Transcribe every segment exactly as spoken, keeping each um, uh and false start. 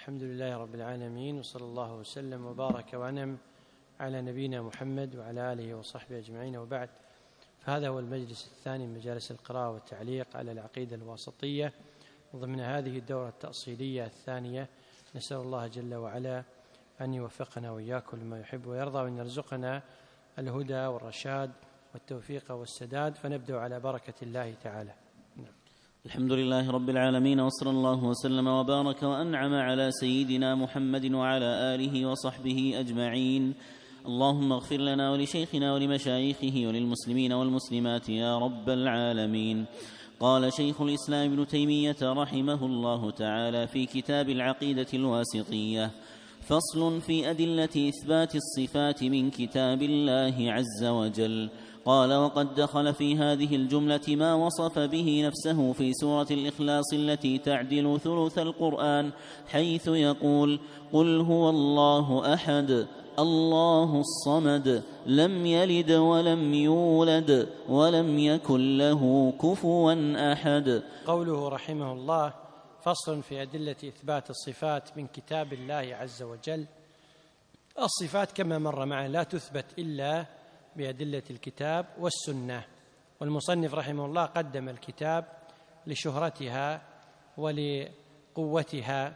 الحمد لله رب العالمين، وصلى الله وسلم وبارك وأنعم على نبينا محمد وعلى آله وصحبه أجمعين، وبعد. فهذا هو المجلس الثاني من مجالس القراءة والتعليق على العقيدة الواسطية ضمن هذه الدورة التأصيلية الثانية. نسأل الله جل وعلا أن يوفقنا وإياكم لما يحب ويرضى، وأن يرزقنا الهدى والرشاد والتوفيق والسداد. فنبدأ على بركة الله تعالى. نعم. الحمد لله رب العالمين، وصلى الله وسلم وبارك وأنعم على سيدنا محمد وعلى آله وصحبه أجمعين. اللهم اغفر لنا ولشيخنا ولمشايخه وللمسلمين والمسلمات يا رب العالمين. قال شيخ الإسلام ابن تيمية رحمه الله تعالى في كتاب العقيدة الواسطية: فصل في أدلة إثبات الصفات من كتاب الله عز وجل. قال: وقد دخل في هذه الجملة ما وصف به نفسه في سورة الإخلاص التي تعدل ثلث القرآن، حيث يقول: قل هو الله أحد الله الصمد لم يلد ولم يولد ولم يكن له كفوا أحد. قوله رحمه الله: فصل في أدلة إثبات الصفات من كتاب الله عز وجل. الصفات كما مر معنا لا تثبت إلا بأدلة الكتاب والسنة، والمصنف رحمه الله قدم الكتاب لشهرتها ولقوتها،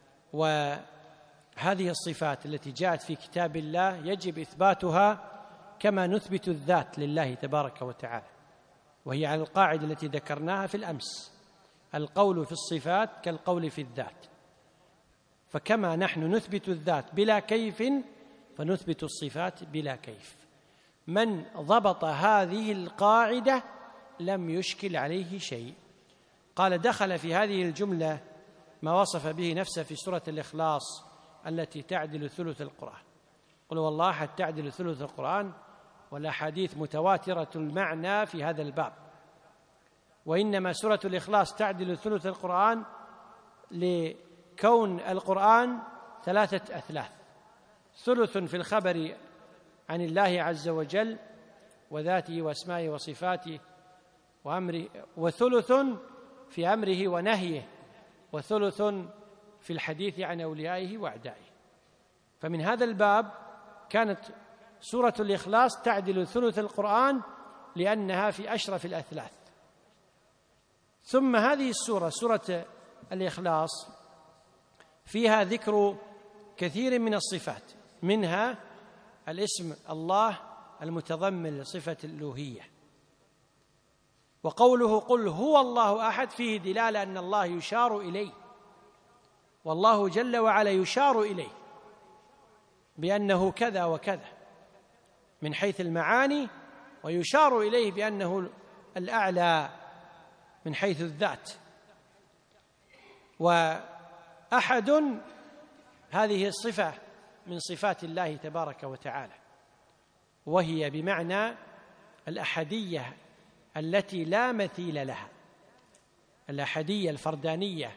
وهذه الصفات التي جاءت في كتاب الله يجب إثباتها كما نثبت الذات لله تبارك وتعالى، وهي على القاعدة التي ذكرناها في الأمس: القول في الصفات كالقول في الذات. فكما نحن نثبت الذات بلا كيف فنثبت الصفات بلا كيف. من ضبط هذه القاعدة لم يشكل عليه شيء. قال: دخل في هذه الجملة ما وصف به نفسه في سورة الإخلاص التي تعدل ثلث القرآن. قل هو الله أحد تعدل ثلث القرآن، والأحاديث متواترة المعنى في هذا الباب. وإنما سورة الإخلاص تعدل ثلث القرآن لكون القرآن ثلاثة أثلاث: ثلث في الخبر عن الله عز وجل وذاته وأسمائه وصفاته وأمره، وثلث في أمره ونهيه، وثلث في الحديث عن أوليائه وأعدائه. فمن هذا الباب كانت سورة الإخلاص تعدل ثلث القرآن لأنها في أشرف الأثلاث. ثم هذه السورة سورة الإخلاص فيها ذكر كثير من الصفات، منها الاسم الله المتضمن لصفة الألوهية. وقوله قل هو الله أحد فيه دلالة أن الله يشار إليه، والله جل وعلا يشار إليه بأنه كذا وكذا من حيث المعاني، ويشار إليه بأنه الأعلى من حيث الذات. وأحد هذه الصفة من صفات الله تبارك وتعالى، وهي بمعنى الأحدية التي لا مثيل لها، الأحدية الفردانية.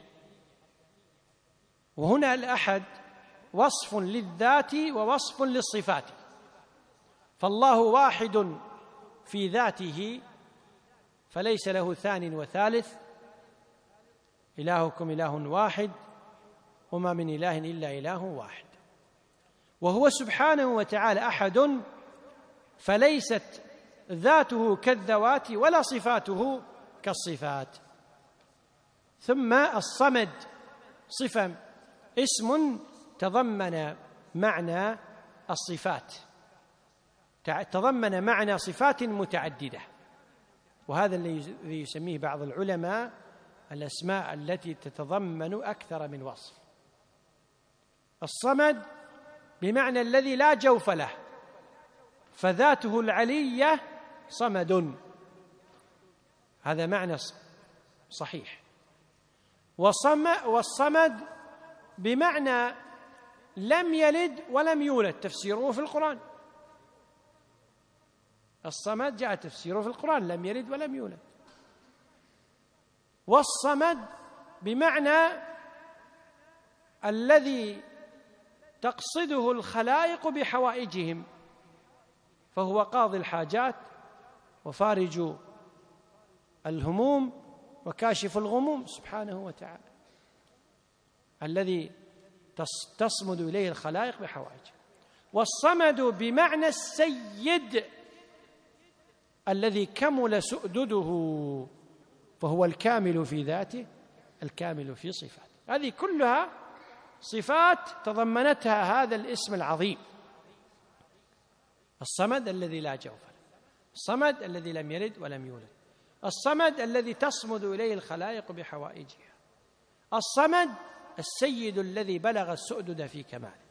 وهنا الأحد وصف للذات ووصف للصفات، فالله واحد في ذاته فليس له ثان وثالث، إلهكم إله واحد وما من إله إلا إله واحد. وهو سبحانه وتعالى أحد، فليست ذاته كالذوات ولا صفاته كالصفات. ثم الصمد صفة، اسم تضمن معنى الصفات، تضمن معنى صفات متعددة، وهذا الذي يسميه بعض العلماء الأسماء التي تتضمن أكثر من وصف. الصمد بمعنى الذي لا جوف له، فذاته العلية صمد، هذا معنى صحيح. والصمد بمعنى لم يلد ولم يولد، تفسيره في القرآن. الصمد جاء تفسيره في القرآن: لم يلد ولم يولد. والصمد بمعنى الذي تقصده الخلائق بحوائجهم، فهو قاضي الحاجات وفارج الهموم وكاشف الغموم سبحانه وتعالى، الذي تصمد إليه الخلائق بحوائجها. والصمد بمعنى السيد الذي كمل سؤدده، فهو الكامل في ذاته الكامل في صفاته. هذه كلها صفات تضمنتها هذا الاسم العظيم: الصمد الذي لا جوف له، الصمد الذي لم يلد ولم يولد، الصمد الذي تصمد إليه الخلائق بحوائجها، الصمد السيد الذي بلغ السؤدد في كماله.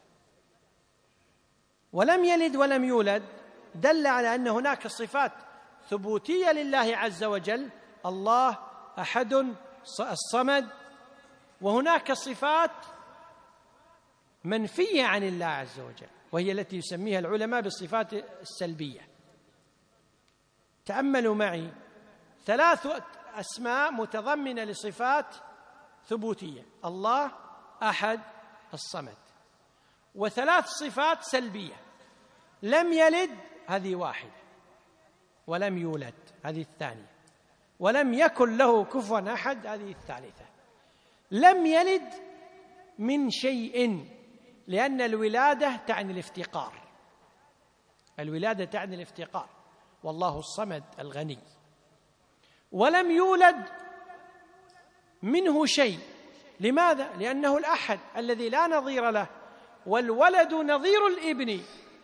ولم يلد ولم يولد دل على أن هناك صفات ثبوتية لله عز وجل: الله أحد الصمد. وهناك صفات منفية عن الله عز وجل، وهي التي يسميها العلماء بالصفات السلبية. تأملوا معي ثلاث أسماء متضمنة لصفات ثبوتية: الله أحد الصمد، وثلاث صفات سلبية: لم يلد هذه واحدة، ولم يولد هذه الثانية، ولم يكن له كفوا أحد هذه الثالثة. لم يلد من شيء، لأن الولادة تعني الافتقار، الولادة تعني الافتقار، والله الصمد الغني. ولم يولد منه شيء، لماذا؟ لأنه الأحد الذي لا نظير له، والولد نظير الابن،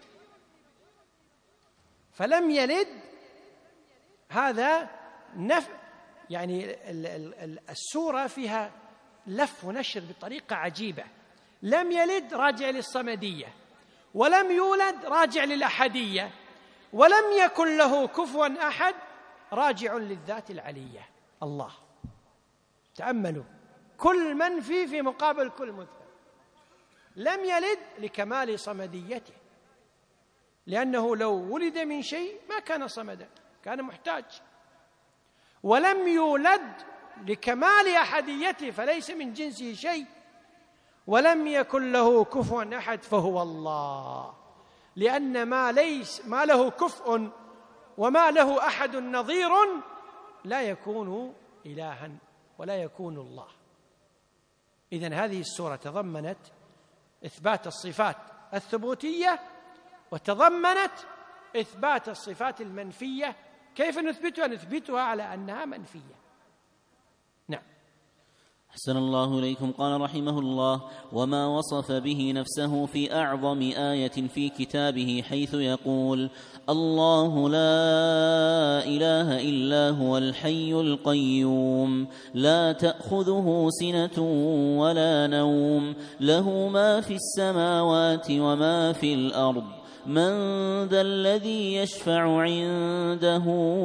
فلم يلد. هذا نف يعني السورة فيها لف ونشر بطريقة عجيبة. لم يلد راجع للصمدية، ولم يولد راجع للأحدية، ولم يكن له كفوا أحد راجع للذات العلية الله. تأملوا، كل منفي في مقابل كل مثبت. لم يلد لكمال صمديته، لأنه لو ولد من شيء ما كان صمدا، كان محتاج. ولم يولد لكمال أحديته، فليس من جنسه شيء. ولم يكن له كفوا أحد، فهو الله، لأن ما ليس ما له كفء وما له أحد نظير لا يكون إلها ولا يكون الله. إذن هذه السورة تضمنت إثبات الصفات الثبوتية، وتضمنت إثبات الصفات المنفية. كيف نثبتها؟ نثبتها على أنها منفية. نعم. أحسن الله إليكم. قال رحمه الله: وما وصف به نفسه في أعظم آية في كتابه، حيث يقول: الله لا إله إلا هو الحي القيوم لا تأخذه سنة ولا نوم له ما في السماوات وما في الأرض من ذا الذي يشفع عنده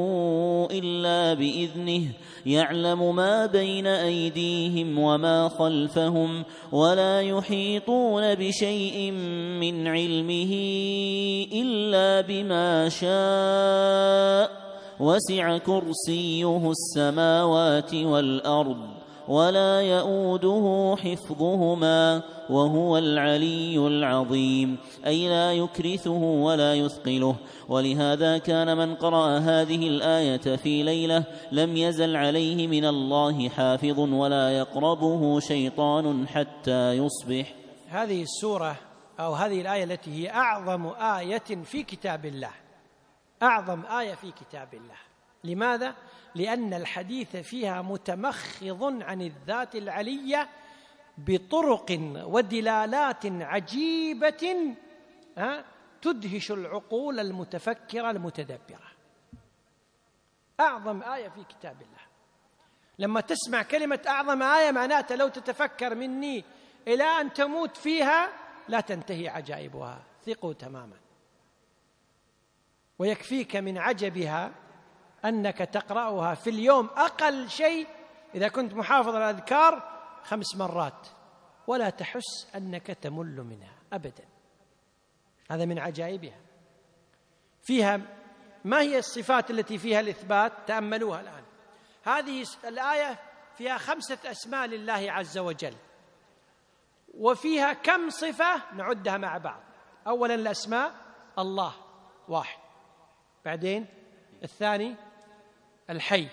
إلا بإذنه يعلم ما بين أيديهم وما خلفهم ولا يحيطون بشيء من علمه إلا بما شاء وسع كرسيه السماوات والأرض ولا يؤوده حفظهما وهو العلي العظيم، أي لا يكرثه ولا يثقله. ولهذا كان من قرأ هذه الآية في ليلة لم يزل عليه من الله حافظ ولا يقربه شيطان حتى يصبح. هذه السورة أو هذه الآية التي هي أعظم آية في كتاب الله، أعظم آية في كتاب الله. لماذا؟ لأن الحديث فيها متمخض عن الذات العلية بطرق ودلالات عجيبة تدهش العقول المتفكرة المتدبرة. أعظم آية في كتاب الله. لما تسمع كلمة أعظم آية معناتها لو تتفكر مني إلى أن تموت فيها لا تنتهي عجائبها، ثقوا تماما. ويكفيك من عجبها أنك تقرأها في اليوم أقل شيء إذا كنت محافظ على الأذكار خمس مرات ولا تحس أنك تمل منها أبدا. هذا من عجائبها. فيها ما هي الصفات التي فيها الإثبات؟ تأملوها الآن. هذه الآية فيها خمسة أسماء لله عز وجل، وفيها كم صفة نعدها مع بعض. أولا الأسماء: الله واحد، بعدين الثاني الحي،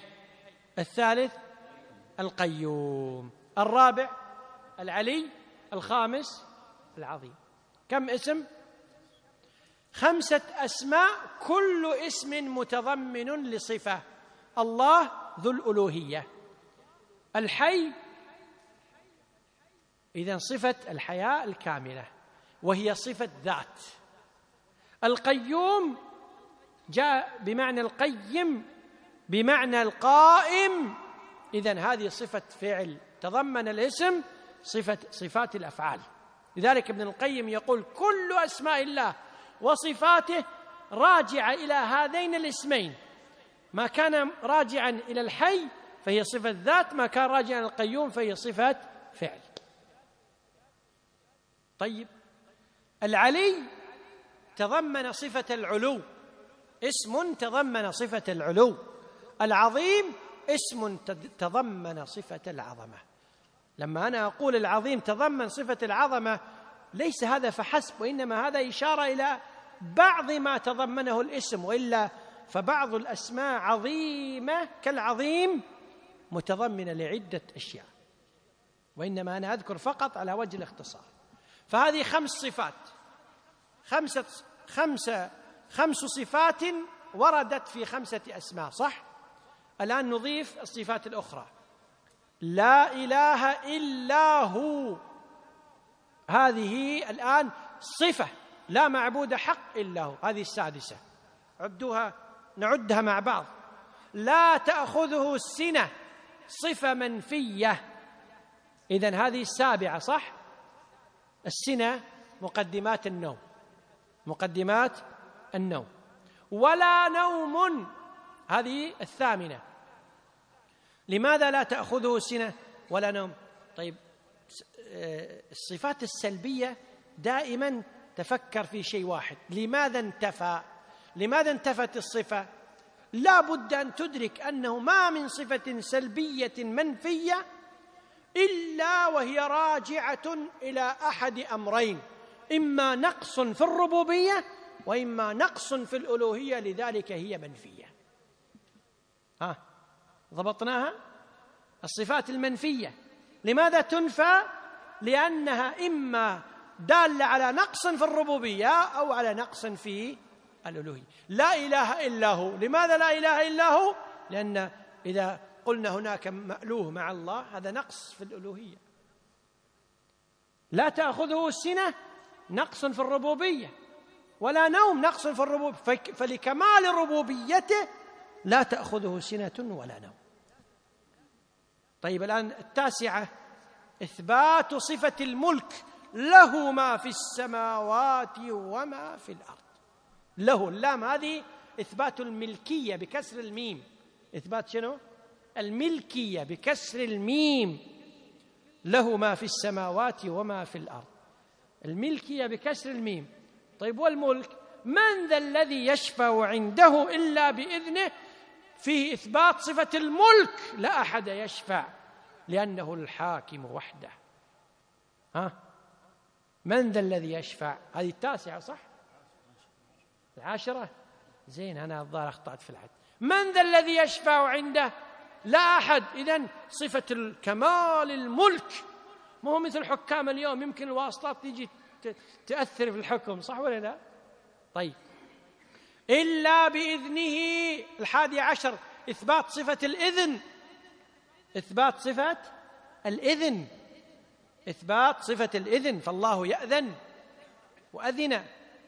الثالث القيوم، الرابع العلي، الخامس العظيم. كم اسم؟ خمسة أسماء، كل اسم متضمن لصفة. الله ذو الألوهية، الحي إذن صفة الحياة الكاملة وهي صفة ذات. القيوم جاء بمعنى القيم بمعنى القائم، إذن هذه صفة فعل، تضمن الاسم صفة صفات الأفعال. لذلك ابن القيم يقول كل أسماء الله وصفاته راجعة إلى هذين الاسمين، ما كان راجعا إلى الحي فهي صفة ذات، ما كان راجعا إلى القيوم فهي صفة فعل. طيب، العلي تضمن صفة العلو، اسم تضمن صفة العلو. العظيم اسم تضمن صفة العظمة. لما أنا أقول العظيم تضمن صفة العظمة ليس هذا فحسب، وإنما هذا إشارة إلى بعض ما تضمنه الاسم، وإلا فبعض الأسماء عظيمة كالعظيم متضمنة لعدة أشياء، وإنما أنا أذكر فقط على وجه الاختصار. فهذه خمس صفات، خمسة خمسة خمس صفات وردت في خمسة أسماء، صح؟ الآن نضيف الصفات الأخرى. لا إله إلا هو، هذه الآن صفة، لا معبود حق إلا هو، هذه السادسة، عدوها نعدها مع بعض. لا تأخذه السنة، صفة منفية، إذن هذه السابعة، صح؟ السنة مقدمات النوم، مقدمات النوم. ولا نوم، هذه الثامنة. لماذا لا تأخذه سنة ولا نوم؟ طيب، الصفات السلبية دائما تفكر في شيء واحد، لماذا انتفى؟ لماذا انتفت الصفة؟ لا بد أن تدرك أنه ما من صفة سلبية منفية إلا وهي راجعة إلى أحد أمرين، إما نقص في الربوبية وإما نقص في الألوهية، لذلك هي منفية. ها، ضبطناها؟ الصفات المنفية لماذا تنفى؟ لأنها إما دالة على نقص في الربوبية أو على نقص في الألوهية. لا إله إلا هو، لماذا لا إله إلا هو؟ لأن إذا قلنا هناك مألوه مع الله هذا نقص في الألوهية. لا تأخذه السنة، نقص في الربوبية، ولا نوم، نقص في الربوبية، فلكمال ربوبيته لا تأخذه سنة ولا نوم. طيب، الآن التاسعة إثبات صفة الملك، له ما في السماوات وما في الأرض. له، اللام هذه إثبات الملكية بكسر الميم. إثبات شنو؟ الملكية بكسر الميم. له ما في السماوات وما في الأرض، الملكية بكسر الميم. طيب، والملك؟ من ذا الذي يشفع عنده إلا بإذنه، فيه إثبات صفة الملك، لا أحد يشفع لأنه الحاكم وحده. ها، من ذا الذي يشفع؟ هذه التاسعة، صح؟ العاشرة، زين، أنا الظاهر أخطأت في العد. من ذا الذي يشفع عنده؟ لا أحد. إذن صفة الكمال الملك، مو مثل حكام اليوم يمكن الواسطات تيجي تأثر في الحكم، صح ولا لا؟ طيب، إلا بإذنه. الحادي عشر إثبات صفة الإذن، إثبات صفة الإذن، إثبات صفة الإذن، فالله يأذن وأذن.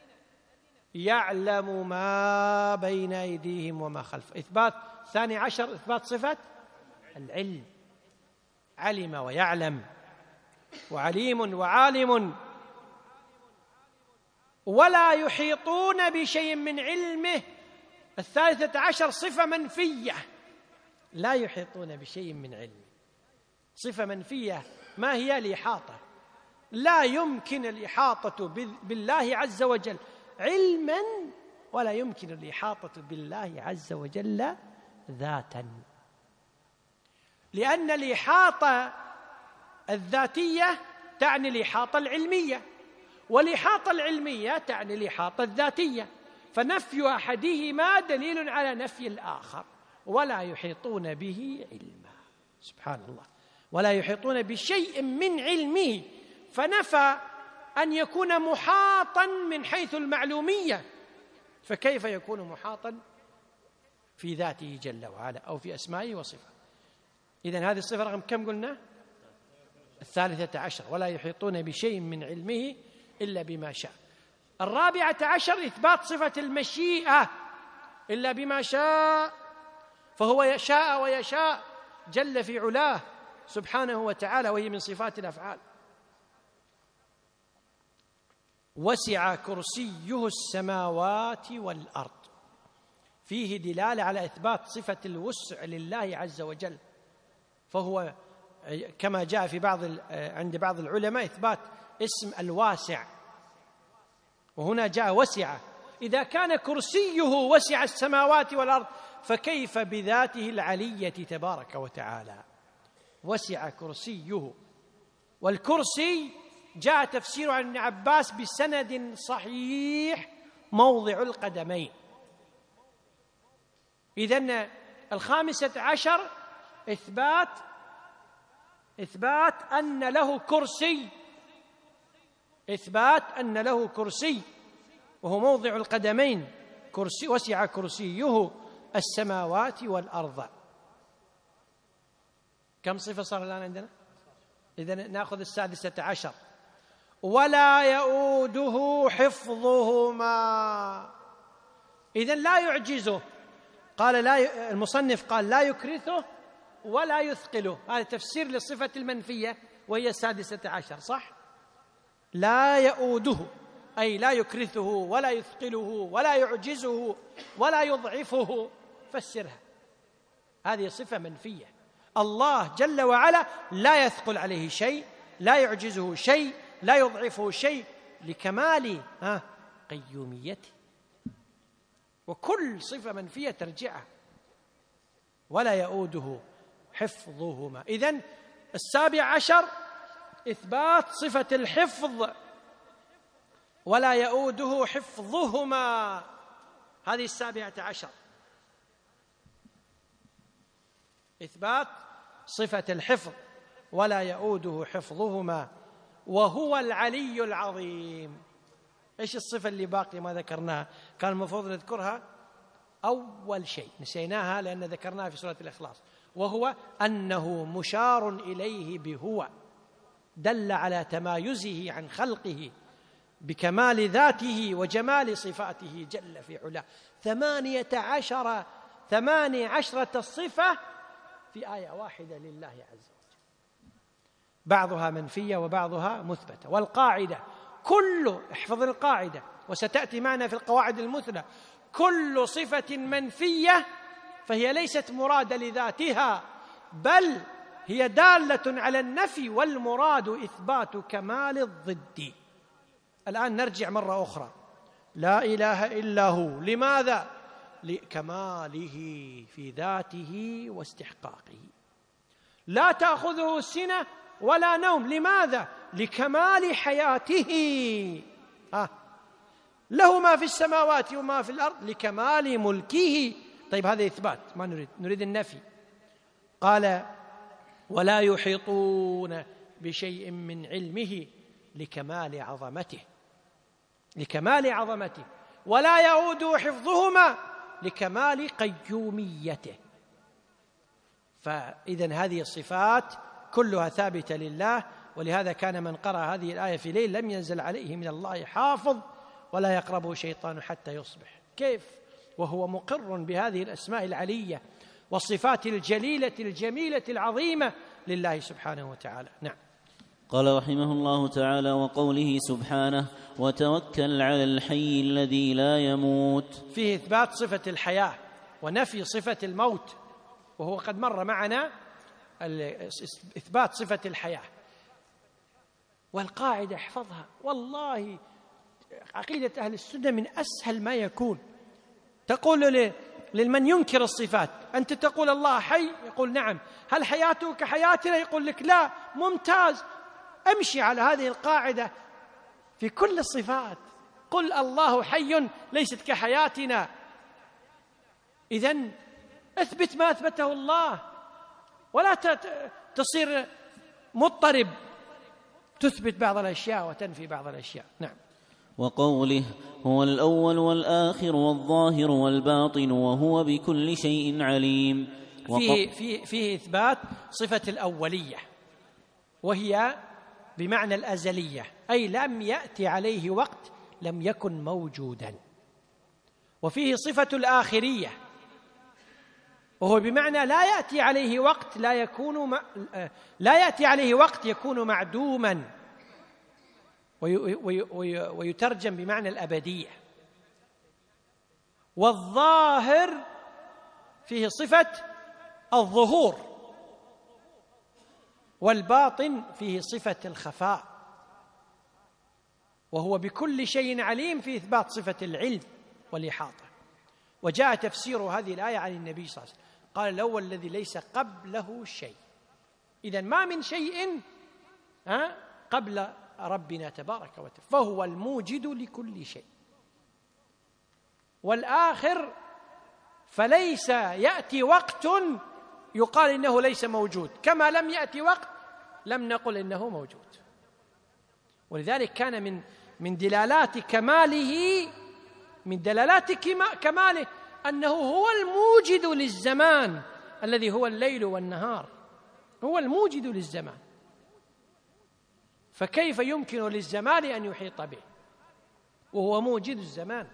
يعلم ما بين أيديهم وما خلفهم. إثبات ثاني عشر إثبات صفة العلم، علم ويعلم، وعليم وعالم. ولا يحيطون بشيء من علمه. الثالثة عشر صفة منفية، لا يحيطون بشيء من علمه، صفة منفية. ما هي الإحاطة؟ لا يمكن الإحاطة بالله عز وجل علما، ولا يمكن الإحاطة بالله عز وجل ذاتا، لأن الإحاطة الذاتية تعني الإحاطة العلمية، والإحاطة العلمية تعني الإحاطة الذاتية، فنفي أحدهما دليل على نفي الآخر. ولا يحيطون به علما، سبحان الله، ولا يحيطون بشيء من علمه، فنفى أن يكون محاطا من حيث المعلومية، فكيف يكون محاطا في ذاته جل وعلا أو في أسمائه وصفاته؟ إذن هذه الصفة رقم كم قلنا؟ الثالثة عشر، ولا يحيطون بشيء من علمه إلا بما شاء. الرابعة عشر إثبات صفة المشيئة إلا بما شاء، فهو يشاء ويشاء جل في علاه سبحانه وتعالى، وهي من صفات الأفعال. وسع كرسيه السماوات والأرض، فيه دلالة على إثبات صفة الوسع لله عز وجل، فهو كما جاء في بعض عند بعض العلماء إثبات اسم الواسع، وهنا جاء وسع. إذا كان كرسيه وسع السماوات والأرض فكيف بذاته العلية تبارك وتعالى؟ وسع كرسيه، والكرسي جاء تفسير عن ابن عباس بسند صحيح موضع القدمين. إذن الخامسة عشر إثبات إثبات أن له كرسي، إثبات أن له كرسي وهو موضع القدمين، كرسي وسع كرسيه السماوات والأرض. كم صفة صار الآن عندنا؟ إذن نأخذ السادسة عشر، ولا يؤوده حفظهما. إذن لا يعجزه، قال لا ي... المصنف قال لا يكرثه ولا يثقله، هذا تفسير للصفة المنفية وهي السادسة عشر، صح؟ لا يؤوده أي لا يكرثه ولا يثقله ولا يعجزه ولا يضعفه، فسرها، هذه صفة منفية. الله جل وعلا لا يثقل عليه شيء، لا يعجزه شيء، لا يضعفه شيء، لكمال ها قيوميته، وكل صفة منفية ترجعها. ولا يؤوده حفظهما. إذن السابع عشر إثبات صفة الحفظ، ولا يؤوده حفظهما، هذه السابعة عشر إثبات صفة الحفظ ولا يؤوده حفظهما وهو العلي العظيم. إيش الصفة اللي باقي ما ذكرناها؟ كان المفروض نذكرها أول شيء، نسيناها لأن ذكرناها في سورة الإخلاص، وهو أنه مشار إليه بهو، دل على تمايزه عن خلقه بكمال ذاته وجمال صفاته جل في علاه. ثمانية عشر ثمانية عشرة صفة في آية واحدة لله عز وجل، بعضها منفية وبعضها مثبتة. والقاعدة كل، احفظ القاعدة وستأتي معنا في القواعد المثلى، كل صفة منفية فهي ليست مرادة لذاتها، بل هي دالة على النفي، والمراد إثبات كمال الضد. الآن نرجع مرة أخرى، لا إله إلا هو، لماذا؟ لكماله في ذاته واستحقاقه. لا تأخذه سنة ولا نوم، لماذا؟ لكمال حياته. آه. له ما في السماوات وما في الأرض لكمال ملكه. طيب هذا إثبات، ما نريد نريد النفي. قال ولا يحيطون بشيء من علمه لكمال عظمته، لكمال عظمته. ولا يعود حفظهما لكمال قيوميته. فإذن هذه الصفات كلها ثابتة لله، ولهذا كان من قرأ هذه الآية في ليل لم ينزل عليه من الله حافظ ولا يقربه شيطان حتى يصبح. كيف وهو مقر بهذه الأسماء العلية والصفات الجليلة الجميلة العظيمة لله سبحانه وتعالى. نعم. قال رحمه الله تعالى: وقوله سبحانه: وتوكل على الحي الذي لا يموت، فيه إثبات صفة الحياة ونفي صفة الموت، وهو قد مر معنا إثبات صفة الحياة. والقاعدة احفظها، والله عقيدة أهل السنة من أسهل ما يكون. تقول لمن ينكر الصفات: أنت تقول الله حي؟ يقول نعم. هل حياته كحياتنا؟ يقول لك لا. ممتاز، أمشي على هذه القاعدة في كل الصفات. قل الله حي ليست كحياتنا. إذن اثبت ما أثبته الله، ولا تصير مضطرب تثبت بعض الأشياء وتنفي بعض الأشياء. نعم. وقوله هو الأول والآخر والظاهر والباطن وهو بكل شيء عليم. فيه, فيه, فيه إثبات صفة الأولية وهي بمعنى الأزلية، أي لم يأتي عليه وقت لم يكن موجودا. وفيه صفة الآخرية وهو بمعنى لا يأتي عليه وقت لا يكون م... لا يأتي عليه وقت يكون معدوما، وي... وي... وي... ويترجم بمعنى الأبدية. والظاهر فيه صفة الظهور، والباطن فيه صفة الخفاء، وهو بكل شيء عليم في إثبات صفة العلم والإحاطة. وجاء تفسير هذه الآية عن النبي صلى الله عليه وسلم قال الأول الذي ليس قبله شيء، إذن ما من شيء قبل ربنا تبارك وتعالى، فهو الموجد لكل شيء. والآخر فليس يأتي وقت يقال إنه ليس موجود، كما لم يأتي وقت لم نقل إنه موجود. ولذلك كان من من دلالات كماله من دلالات كماله أنه هو الموجد للزمان الذي هو الليل والنهار، هو الموجد للزمان، فكيف يمكن للزمان أن يحيط به وهو موجد الزمان؟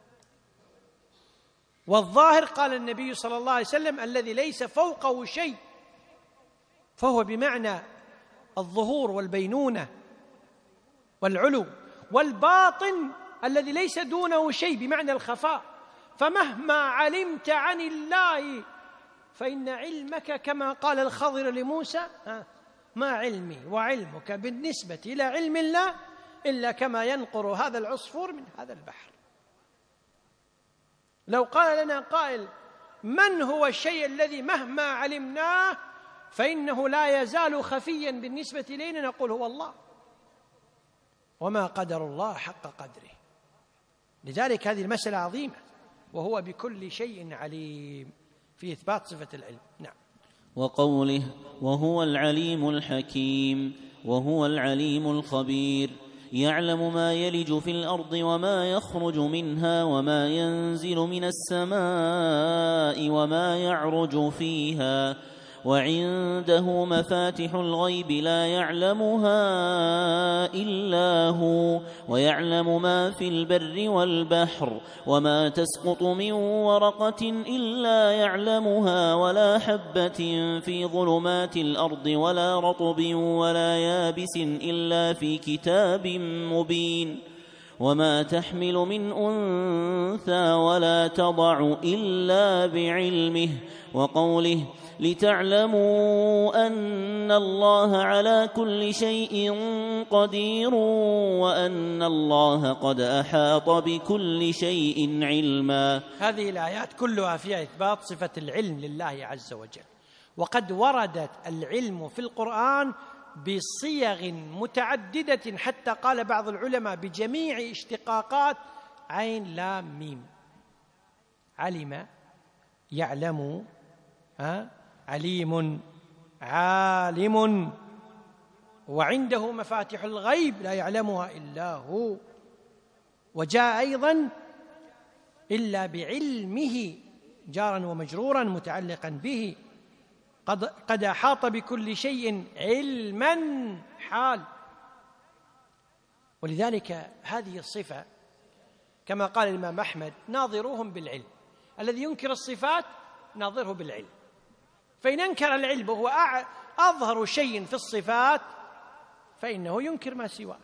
والظاهر قال النبي صلى الله عليه وسلم الذي ليس فوقه شيء، فهو بمعنى الظهور والبينونة والعلو. والباطن الذي ليس دونه شيء بمعنى الخفاء، فمهما علمت عن الله فإن علمك كما قال الخضر لموسى ما علمي وعلمك بالنسبة إلى علم الله إلا كما ينقر هذا العصفور من هذا البحر. لو قال لنا قائل من هو الشيء الذي مهما علمناه فإنه لا يزال خفيا بالنسبة إلينا، نقول هو الله، وما قدر الله حق قدره. لذلك هذه المسألة عظيمة، وهو بكل شيء عليم في إثبات صفة العلم. نعم. وقوله وهو العليم الحكيم وهو العليم الخبير يعلم ما يلج في الأرض وما يخرج منها وما ينزل من السماء وما يعرج فيها وعنده مفاتح الغيب لا يعلمها إلا هو ويعلم ما في البر والبحر وما تسقط من ورقة إلا يعلمها ولا حبة في ظلمات الأرض ولا رطب ولا يابس إلا في كتاب مبين وما تحمل من أنثى ولا تضع إلا بعلمه. وقوله لتعلموا أن الله على كل شيء قدير وأن الله قد أحاط بكل شيء علما. هذه الآيات كلها فيها إثبات صفة العلم لله عز وجل، وقد وردت العلم في القرآن بصيغ متعددة حتى قال بعض العلماء بجميع اشتقاقات عين لام ميم. علم، يعلم، ها؟ عليم، عالم، وعنده مفاتح الغيب لا يعلمها إلا هو. وجاء أيضا إلا بعلمه جارا ومجرورا متعلقا به، قد, قد أحاط بكل شيء علما حال. ولذلك هذه الصفة كما قال الإمام أحمد ناظروهم بالعلم، الذي ينكر الصفات ناظره بالعلم، فإن أنكر العلم وهو أظهر شيء في الصفات فإنه ينكر ما سواه.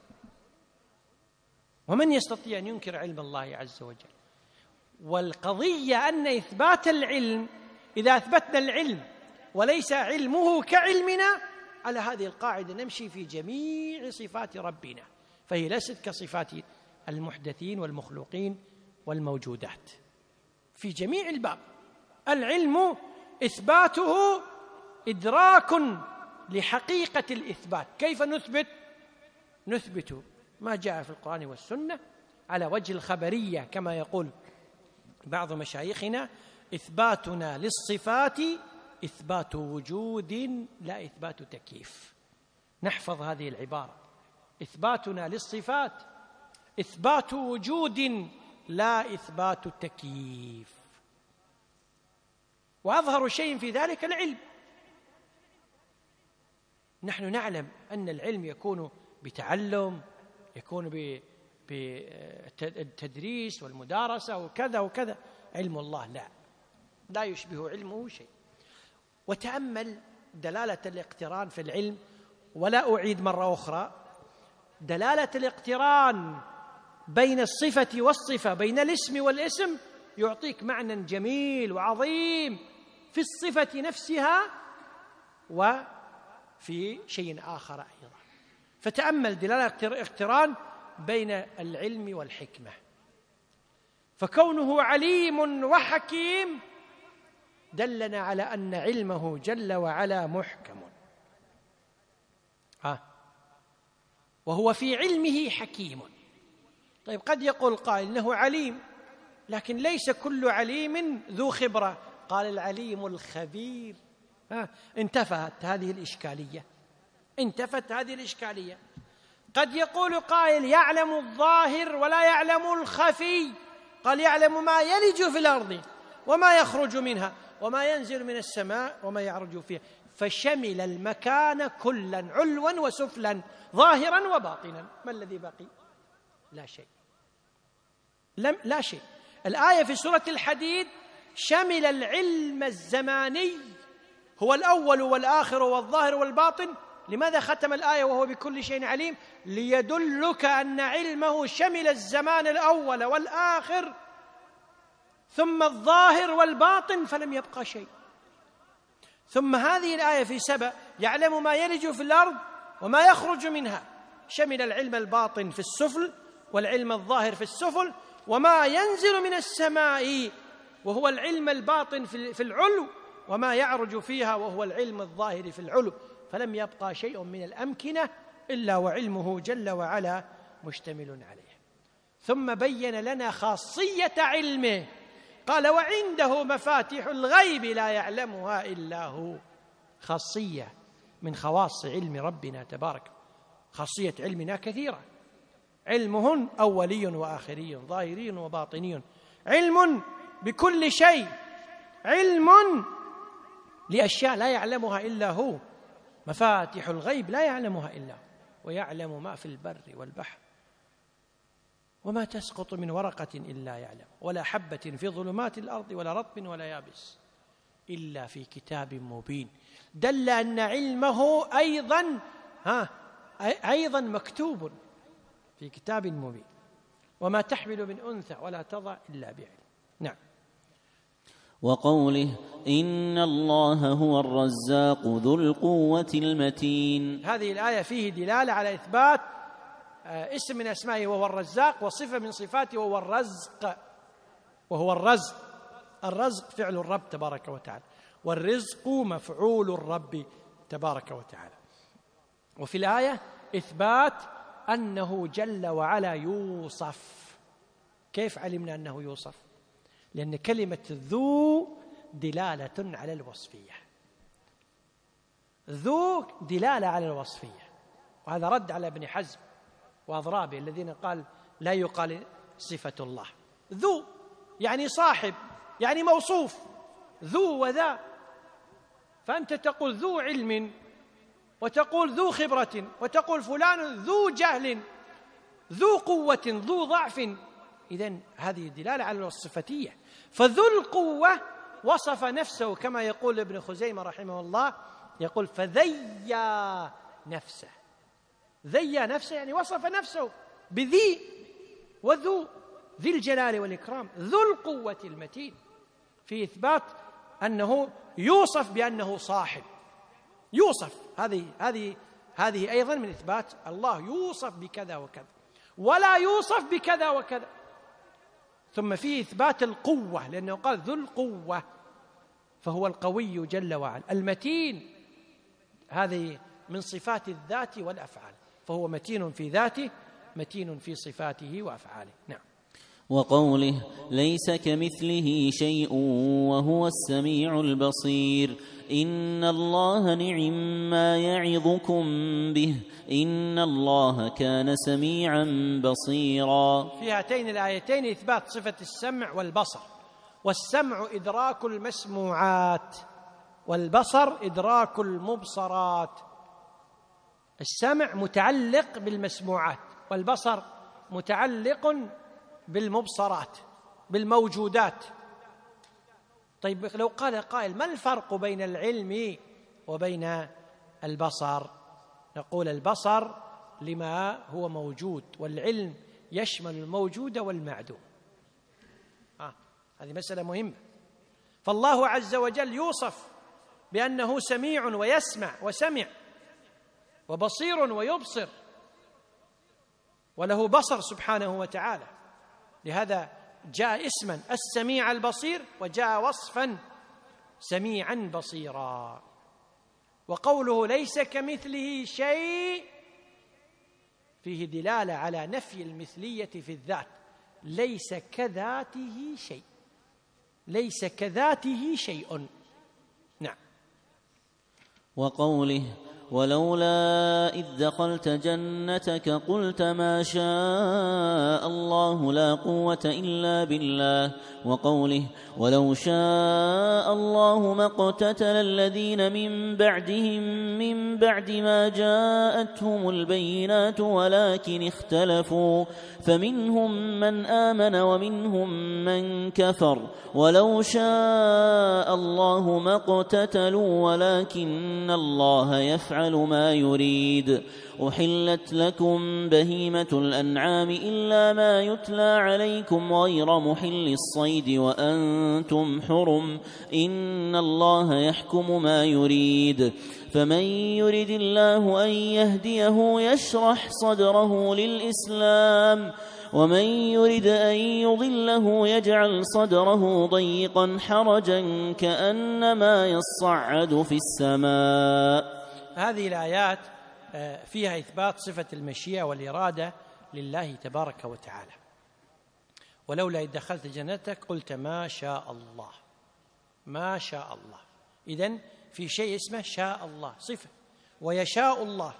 ومن يستطيع أن ينكر علم الله عز وجل؟ والقضية أن إثبات العلم إذا أثبتنا العلم وليس علمه كعلمنا، على هذه القاعدة نمشي في جميع صفات ربنا، فهي ليست كصفات المحدثين والمخلوقين والموجودات في جميع الباب. العلم إثباته إدراك لحقيقة الإثبات. كيف نثبت؟ نثبت ما جاء في القرآن والسنة على وجه الخبرية، كما يقول بعض مشايخنا إثباتنا للصفات إثبات وجود لا إثبات تكييف. نحفظ هذه العبارة، إثباتنا للصفات إثبات وجود لا إثبات تكييف، وأظهر شيء في ذلك العلم. نحن نعلم أن العلم يكون بتعلم، يكون بالتدريس والمدارسة وكذا وكذا. علم الله لا لا يشبه علمه شيء. وتأمل دلالة الاقتران في العلم، ولا أعيد مرة أخرى دلالة الاقتران بين الصفة والصفة، بين الاسم والاسم، يعطيك معنى جميل وعظيم في الصفة نفسها وفي شيء آخر أيضا. فتأمل دلالة الاقتران بين العلم والحكمة. فكونه عليم وحكيم دلنا على أن علمه جل وعلا محكم، ها وهو في علمه حكيم. طيب قد يقول قائل إنه عليم، لكن ليس كل عليم ذو خبرة. قال العليم الخبير. ها انتفت هذه الإشكالية، انتفت هذه الإشكالية. قد يقول قائل يعلم الظاهر ولا يعلم الخفي. قال يعلم ما يلج في الأرض وما يخرج منها وما ينزل من السماء وما يعرج فيها، فشمل المكان كلا علوا وسفلا ظاهرا وباطنا. ما الذي بقي؟ لا شيء. لم لا شيء. الآية في سورة الحديد شمل العلم الزماني، هو الأول والآخر والظاهر والباطن. لماذا ختم الآية وهو بكل شيء عليم؟ ليدلك أن علمه شمل الزمان الأول والآخر ثم الظاهر والباطن، فلم يبقى شيء. ثم هذه الآية في سبأ يعلم ما يلج في الأرض وما يخرج منها، شمل العلم الباطن في السفل والعلم الظاهر في السفل، وما ينزل من السماء وهو العلم الباطن في العلو، وما يعرج فيها وهو العلم الظاهر في العلو. فلم يبقى شيء من الأمكنة إلا وعلمه جل وعلا مشتمل عليه. ثم بين لنا خاصية علمه، قال وعنده مفاتيح الغيب لا يعلمها إلا هو. خاصية من خواص علم ربنا تبارك. خاصية علمنا كثيرة، علمه أولي وآخري، ظاهري وباطني، علم بكل شيء، علم لأشياء لا يعلمها إلا هو. مفاتيح الغيب لا يعلمها إلا هو، ويعلم ما في البر والبحر، وما تسقط من ورقة إلا يعلم، ولا حبة في ظلمات الأرض ولا رطب ولا يابس إلا في كتاب مبين. دل أن علمه أيضا ها أيضا مكتوب في كتاب مبين. وما تحمل من أنثى ولا تضع إلا بعلم. نعم. وقوله إن الله هو الرزاق ذو القوة المتين. هذه الآية فيه دلالة على إثبات اسم من أسمائه وهو الرزاق، وصفة من صفاته وهو الرزق، وهو الرزق. الرزق فعل الرب تبارك وتعالى، والرزق مفعول الرب تبارك وتعالى. وفي الآية إثبات أنه جل وعلا يوصف. كيف علمنا أنه يوصف؟ لأن كلمة ذو دلالة على الوصفية، ذو دلالة على الوصفية. وهذا رد على ابن حزم وأضرابه الذين قال لا يقال صفة الله. ذو يعني صاحب، يعني موصوف، ذو وذا. فأنت تقول ذو علم، وتقول ذو خبرة، وتقول فلان ذو جهل، ذو قوة، ذو ضعف. إذن هذه دلالة على الصفتية. فذو القوة وصف نفسه كما يقول ابن خزيمة رحمه الله، يقول فذيّا نفسه. ذيّا نفسه يعني وصف نفسه بذي وذو، ذي الجلال والإكرام، ذو القوة المتين، في إثبات أنه يوصف بأنه صاحب. يوصف، هذه هذه هذه أيضا من إثبات الله يوصف بكذا وكذا، ولا يوصف بكذا وكذا. ثم فيه إثبات القوة، لأنه قال ذو القوة، فهو القوي جل وعلا. المتين هذه من صفات الذات والأفعال، فهو متين في ذاته، متين في صفاته وأفعاله. نعم. وقوله ليس كمثله شيء وهو السميع البصير إن الله نعم ما يعظكم به إن الله كان سميعا بصيرا. في هاتين الآيتين إثبات صفة السمع والبصر، والسمع إدراك المسموعات، والبصر إدراك المبصرات. السمع متعلق بالمسموعات، والبصر متعلق بالمبصرات، بالموجودات. طيب لو قال قائل ما الفرق بين العلم وبين البصر؟ نقول البصر لما هو موجود، والعلم يشمل الموجود والمعدوم. آه هذه مسألة مهمة. فالله عز وجل يوصف بأنه سميع ويسمع وسمع، وبصير ويبصر، وله بصر سبحانه وتعالى. لهذا جاء اسما السميع البصير، وجاء وصفا سميعا بصيرا. وقوله ليس كمثله شيء فيه دلالة على نفي المثلية في الذات. ليس كذاته شيء، ليس كذاته شيء. نعم. وقوله ولولا إذ دخلت جنتك قلت ما شاء الله لا قوة إلا بالله. وقوله ولو شاء الله ما اقتتل الذين من بعدهم من بعد ما جاءتهم البينات ولكن اختلفوا فمنهم من آمن ومنهم من كفر ولو شاء الله ما اقتتلوا ولكن الله يفعل ما يريد. أحلت لكم بهيمة الأنعام إلا ما يتلى عليكم غير محل الصيد وأنتم حرم إن الله يحكم ما يريد. فمن يرد الله أن يهديه يشرح صدره للإسلام ومن يرد أن يضله يجعل صدره ضيقا حرجا كأنما يصعد في السماء. هذه الآيات فيها إثبات صفة المشيئة والإرادة لله تبارك وتعالى. ولولا إذ دخلت جنتك قلت ما شاء الله، ما شاء الله. إذن في شيء اسمه شاء الله، صفة، ويشاء الله.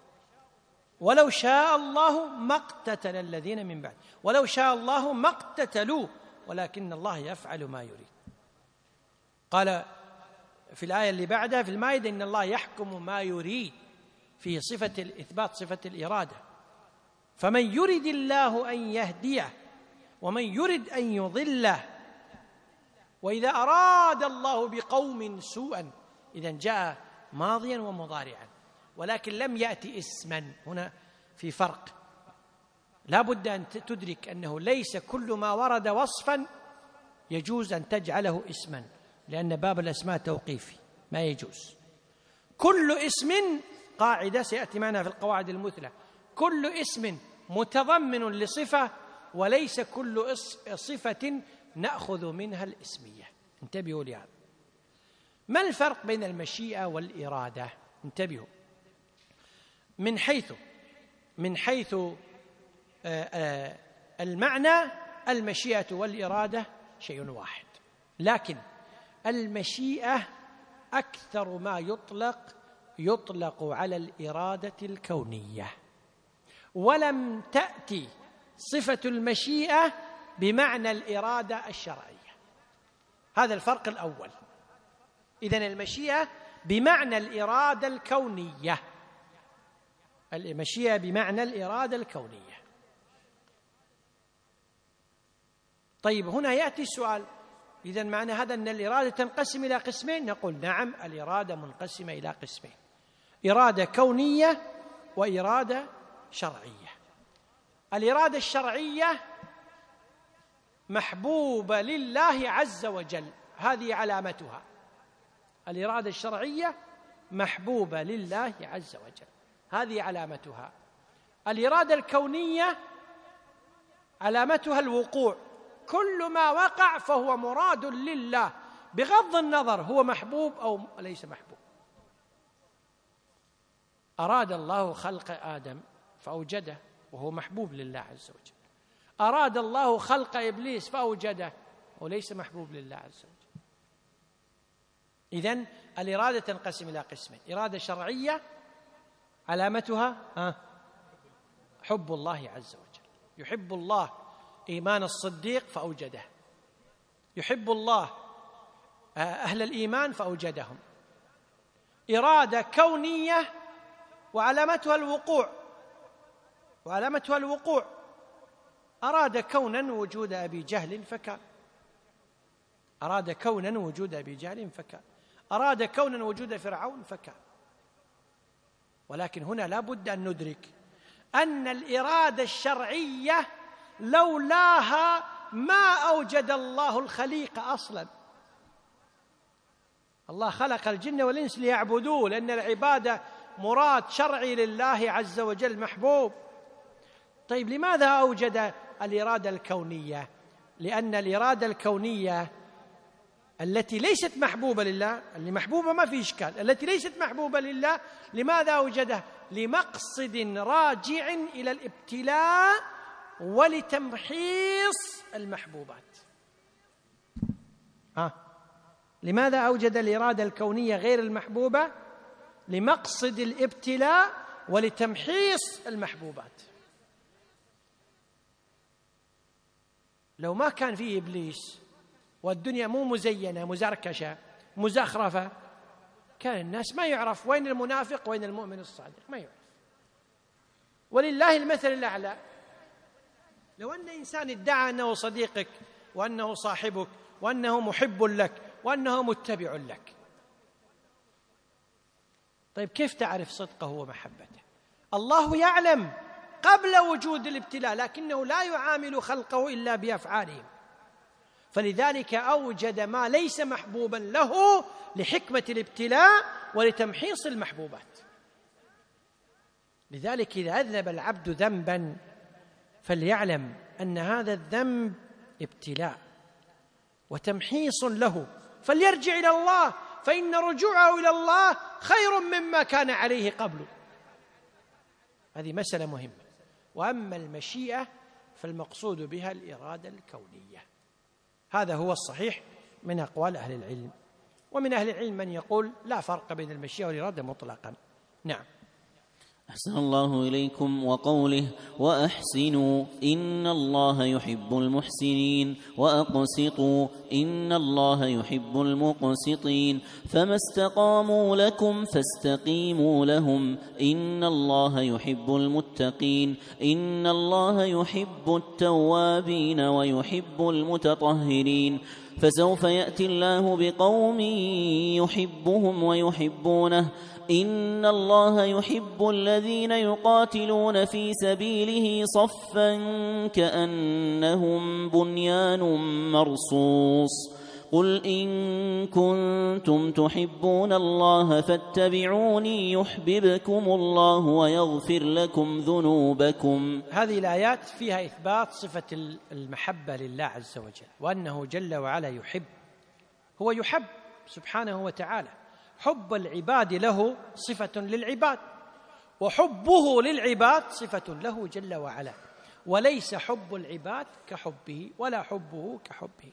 ولو شاء الله ما اقتتل الذين من بعد، ولو شاء الله ما اقتتلوا ولكن الله يفعل ما يريد. قال في الآية اللي بعدها في المائدة إن الله يحكم ما يريد، فيه صفة الإثبات، صفة الإرادة. فمن يرد الله أن يهديه ومن يرد أن يضله. وإذا أراد الله بقوم سوءا، إذا جاء ماضيا ومضارعا، ولكن لم يأتي اسما. هنا في فرق، لا بد أن تدرك أنه ليس كل ما ورد وصفا يجوز أن تجعله اسما، لأن باب الأسماء توقيفي ما يجوز. كل اسم، قاعدة سيأتي معنا في القواعد المثلى، كل اسم متضمن لصفة، وليس كل صفة نأخذ منها الاسمية. انتبهوا لهذا. ما الفرق بين المشيئة والإرادة؟ انتبهوا. من حيث من حيث المعنى المشيئة والإرادة شيء واحد، لكن المشيئة أكثر ما يطلق يطلق على الإرادة الكونية، ولم تأتي صفة المشيئة بمعنى الإرادة الشرعية. هذا الفرق الأول. إذن المشيئة بمعنى الإرادة الكونية، المشيئة بمعنى الإرادة الكونية. طيب هنا يأتي السؤال، إذن معنى هذا أن الإرادة تنقسم إلى قسمين؟ نقول نعم، الإرادة منقسمة إلى قسمين: إرادة كونية وإرادة شرعية. الإرادة الشرعية محبوبة لله عز وجل، هذه علامتها. الإرادة الشرعية محبوبة لله عز وجل، هذه علامتها. الإرادة الكونية علامتها الوقوع، كل ما وقع فهو مراد لله بغض النظر هو محبوب أو ليس محبوب. أراد الله خلق آدم فأوجده وهو محبوب لله عز وجل. أراد الله خلق إبليس فأوجده وليس محبوب لله عز وجل. إذن الإرادة تنقسم إلى قسمين: إرادة شرعية علامتها حب الله عز وجل، يحب الله إيمان الصديق فأوجده، يحب الله أهل الإيمان فأوجدهم. إرادة كونية وعلامتها الوقوع، وعلامتها الوقوع أراد كونا وجود أبي جهل فكان، أراد كونا وجود أبي جهل فكان، أراد كونا وجود فرعون فكان. ولكن هنا لا بد أن ندرك أن الإرادة الشرعية لولاها ما أوجد الله الخليقة أصلا. الله خلق الجن والإنس ليعبدوه، لأن العبادة مراد شرعي لله عز وجل محبوب. طيب لماذا أوجد الإرادة الكونية؟ لأن الإرادة الكونية التي ليست محبوبة لله، اللي محبوبة ما في إشكال، التي ليست محبوبة لله لماذا أوجدها؟ لمقصد راجع إلى الابتلاء ولتمحيص المحبوبات. ها لماذا أوجد الإرادة الكونية غير المحبوبة؟ لمقصد الابتلاء ولتمحيص المحبوبات. لو ما كان فيه إبليس والدنيا مو مزينة مزركشة مزخرفة، كان الناس ما يعرف وين المنافق وين المؤمن الصادق، ما يعرف. ولله المثل الأعلى، لو أن إنسان ادعى أنه صديقك وأنه صاحبك وأنه محب لك وأنه متبع لك، طيب كيف تعرف صدقه ومحبته؟ الله يعلم قبل وجود الابتلاء، لكنه لا يعامل خلقه إلا بأفعالهم، فلذلك أوجد ما ليس محبوبا له لحكمة الابتلاء ولتمحيص المحبوبات. لذلك إذا أذنب العبد ذنبا فليعلم أن هذا الذنب ابتلاء وتمحيص له، فليرجع إلى الله، فإن رجوعه إلى الله خير مما كان عليه قبله. هذه مسألة مهمة. وأما المشيئة فالمقصود بها الإرادة الكونية، هذا هو الصحيح من أقوال أهل العلم. ومن أهل العلم من يقول لا فرق بين المشيئة والإرادة مطلقا. نعم. أحسن الله إليكم. وقوله وأحسنوا إن الله يحب المحسنين وأقسطوا إن الله يحب المقسطين، فما استقاموا لكم فاستقيموا لهم إن الله يحب المتقين إن الله يحب التوابين ويحب المتطهرين. فسوف يأتي الله بقوم يحبهم ويحبونه إن الله يحب الذين يقاتلون في سبيله صفا كأنهم بنيان مرصوص. قل إن كنتم تحبون الله فاتبعوني يحببكم الله ويغفر لكم ذنوبكم. هذه الآيات فيها إثبات صفة المحبة لله عز وجل، وأنه جل وعلا يحب، هو يحب سبحانه وتعالى. حب العباد له صفة للعباد، وحبه للعباد صفة له جل وعلا، وليس حب العباد كحبه ولا حبه كحبه.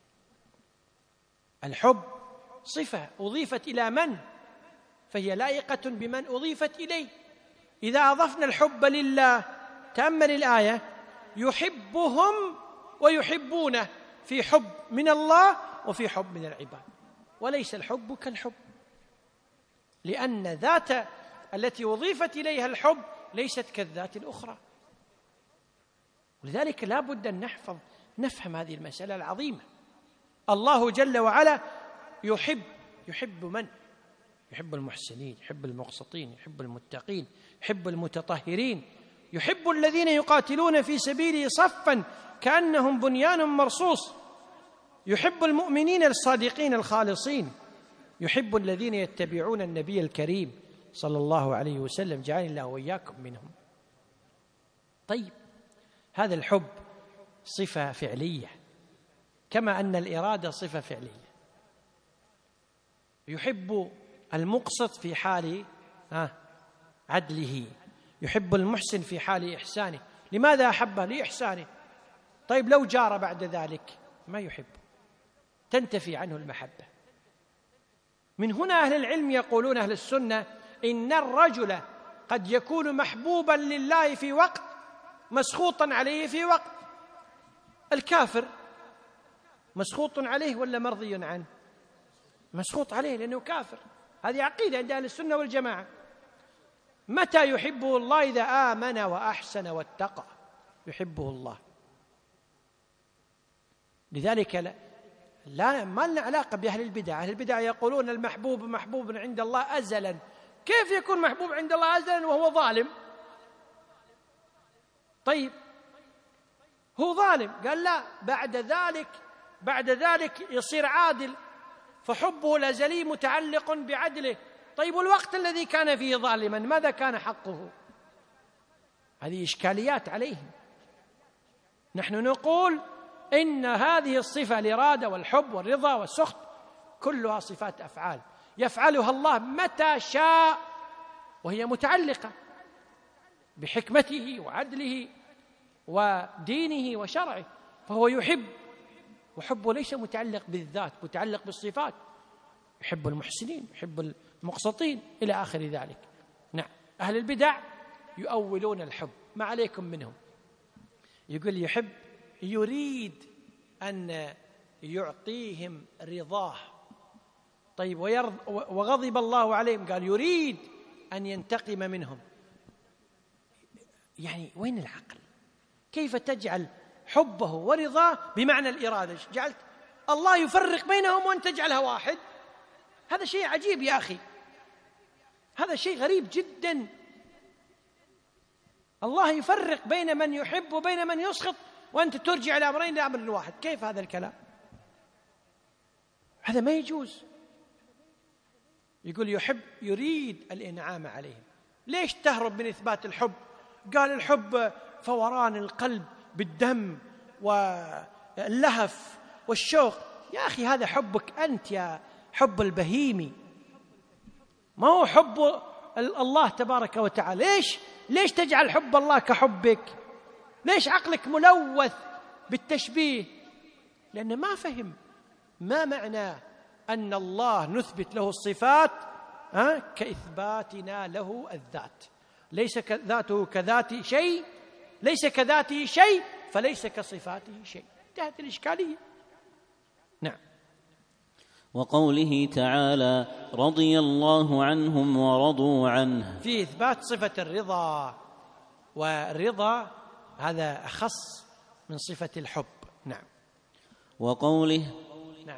الحب صفة أضيفت إلى من؟ فهي لائقة بمن أضيفت إليه. إذا أضفنا الحب لله، تأمل الآية، يحبهم ويحبونه، في حب من الله وفي حب من العباد، وليس الحب كالحب، لأن ذات التي أضيفت إليها الحب ليست كالذات الأخرى. ولذلك لا بد أن نحفظ نفهم هذه المسألة العظيمة. الله جل وعلا يحب، يحب من؟ يحب المحسنين، يحب المقسطين، يحب المتقين، يحب المتطهرين، يحب الذين يقاتلون في سبيله صفا كأنهم بنيان مرصوص، يحب المؤمنين الصادقين الخالصين، يحب الذين يتبعون النبي الكريم صلى الله عليه وسلم، جعلني الله وإياكم منهم. طيب هذا الحب صفة فعلية، كما أن الإرادة صفة فعلية. يحب المقسط في حال عدله، يحب المحسن في حال إحسانه. لماذا أحبه؟ لإحسانه. طيب لو جار بعد ذلك ما يحبه، تنتفي عنه المحبة. من هنا أهل العلم يقولون أهل السنة إن الرجل قد يكون محبوبا لله في وقت، مسخوطا عليه في وقت. الكافر مسخوط عليه ولا مرضي عنه؟ مسخوط عليه لأنه كافر. هذه عقيدة عند أهل السنة والجماعة. متى يحبه الله؟ إذا آمن وأحسن واتقى يحبه الله. لذلك لا, لا ما لنا علاقة بأهل البدع. أهل البدع يقولون المحبوب محبوب عند الله أزلا. كيف يكون محبوب عند الله أزلا وهو ظالم؟ طيب هو ظالم، قال لا، بعد ذلك بعد ذلك يصير عادل، فحبه الأزلي متعلق بعدله. طيب والوقت الذي كان فيه ظالما ماذا كان حقه؟ هذه إشكاليات عليهم. نحن نقول إن هذه الصفة الإرادة والحب والرضا والسخط كلها صفات أفعال يفعلها الله متى شاء، وهي متعلقة بحكمته وعدله ودينه وشرعه، فهو يحب، وحبه ليس متعلق بالذات، متعلق بالصفات. يحب المحسنين، يحب المقسطين، إلى آخر ذلك. نعم، أهل البدع يؤولون الحب، ما عليكم منهم. يقول يحب، يريد أن يعطيهم رضاه. طيب ويرض وغضب الله عليهم، قال يريد أن ينتقم منهم. يعني وين العقل؟ كيف تجعل حبه ورضاه بمعنى الإرادة؟ جعلت الله يفرق بينهم وأن تجعلها واحد؟ هذا شيء عجيب يا أخي، هذا شيء غريب جدا. الله يفرق بين من يحب وبين من يسخط، وأنت ترجع الأمرين لأمر واحد. كيف هذا الكلام؟ هذا ما يجوز. يقول يحب، يريد الإنعام عليهم. ليش تهرب من إثبات الحب؟ قال الحب فوران القلب بالدم واللهف والشوق. يا أخي هذا حبك أنت، يا حب البهيمي، ما هو حب الله تبارك وتعالى. ليش ليش تجعل حب الله كحبك؟ ليش عقلك ملوث بالتشبيه؟ لأنه ما فهم ما معنى أن الله نثبت له الصفات ها كإثباتنا له الذات. ليس ذاته كذات شيء، ليس كذاته شيء، فليس كصفاته شيء. انتهت الإشكالية. نعم. وقوله تعالى رضي الله عنهم ورضوا عنه، في إثبات صفة الرضا، والرضا هذا أخص من صفة الحب. نعم. وقوله نعم.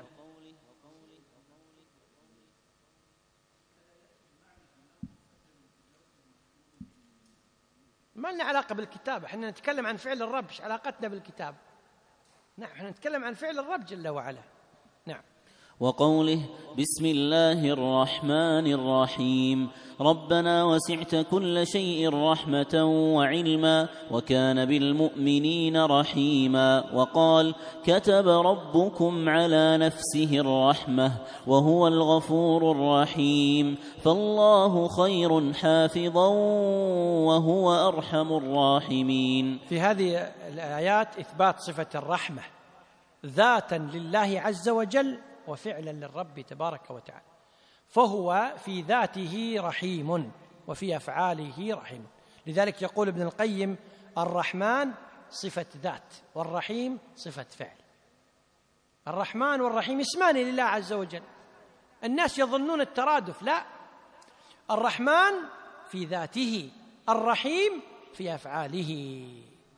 ما لنا علاقة بالكتاب، احنا نتكلم عن فعل الرب، ايش علاقتنا بالكتاب؟ نعم، احنا نتكلم عن فعل الرب جل وعلا. نعم. وقوله بسم الله الرحمن الرحيم، ربنا وسعت كل شيء رحمة وعلما وكان بالمؤمنين رحيما. وقال كتب ربكم على نفسه الرحمة وهو الغفور الرحيم، فالله خير حافظا وهو أرحم الراحمين. في هذه الآيات إثبات صفة الرحمة ذاتا لله عز وجل وفعلا للرب تبارك وتعالى، فهو في ذاته رحيم وفي أفعاله رحيم. لذلك يقول ابن القيم الرحمن صفة ذات والرحيم صفة فعل. الرحمن والرحيم اسمان لله عز وجل. الناس يظنون الترادف، لا، الرحمن في ذاته، الرحيم في أفعاله.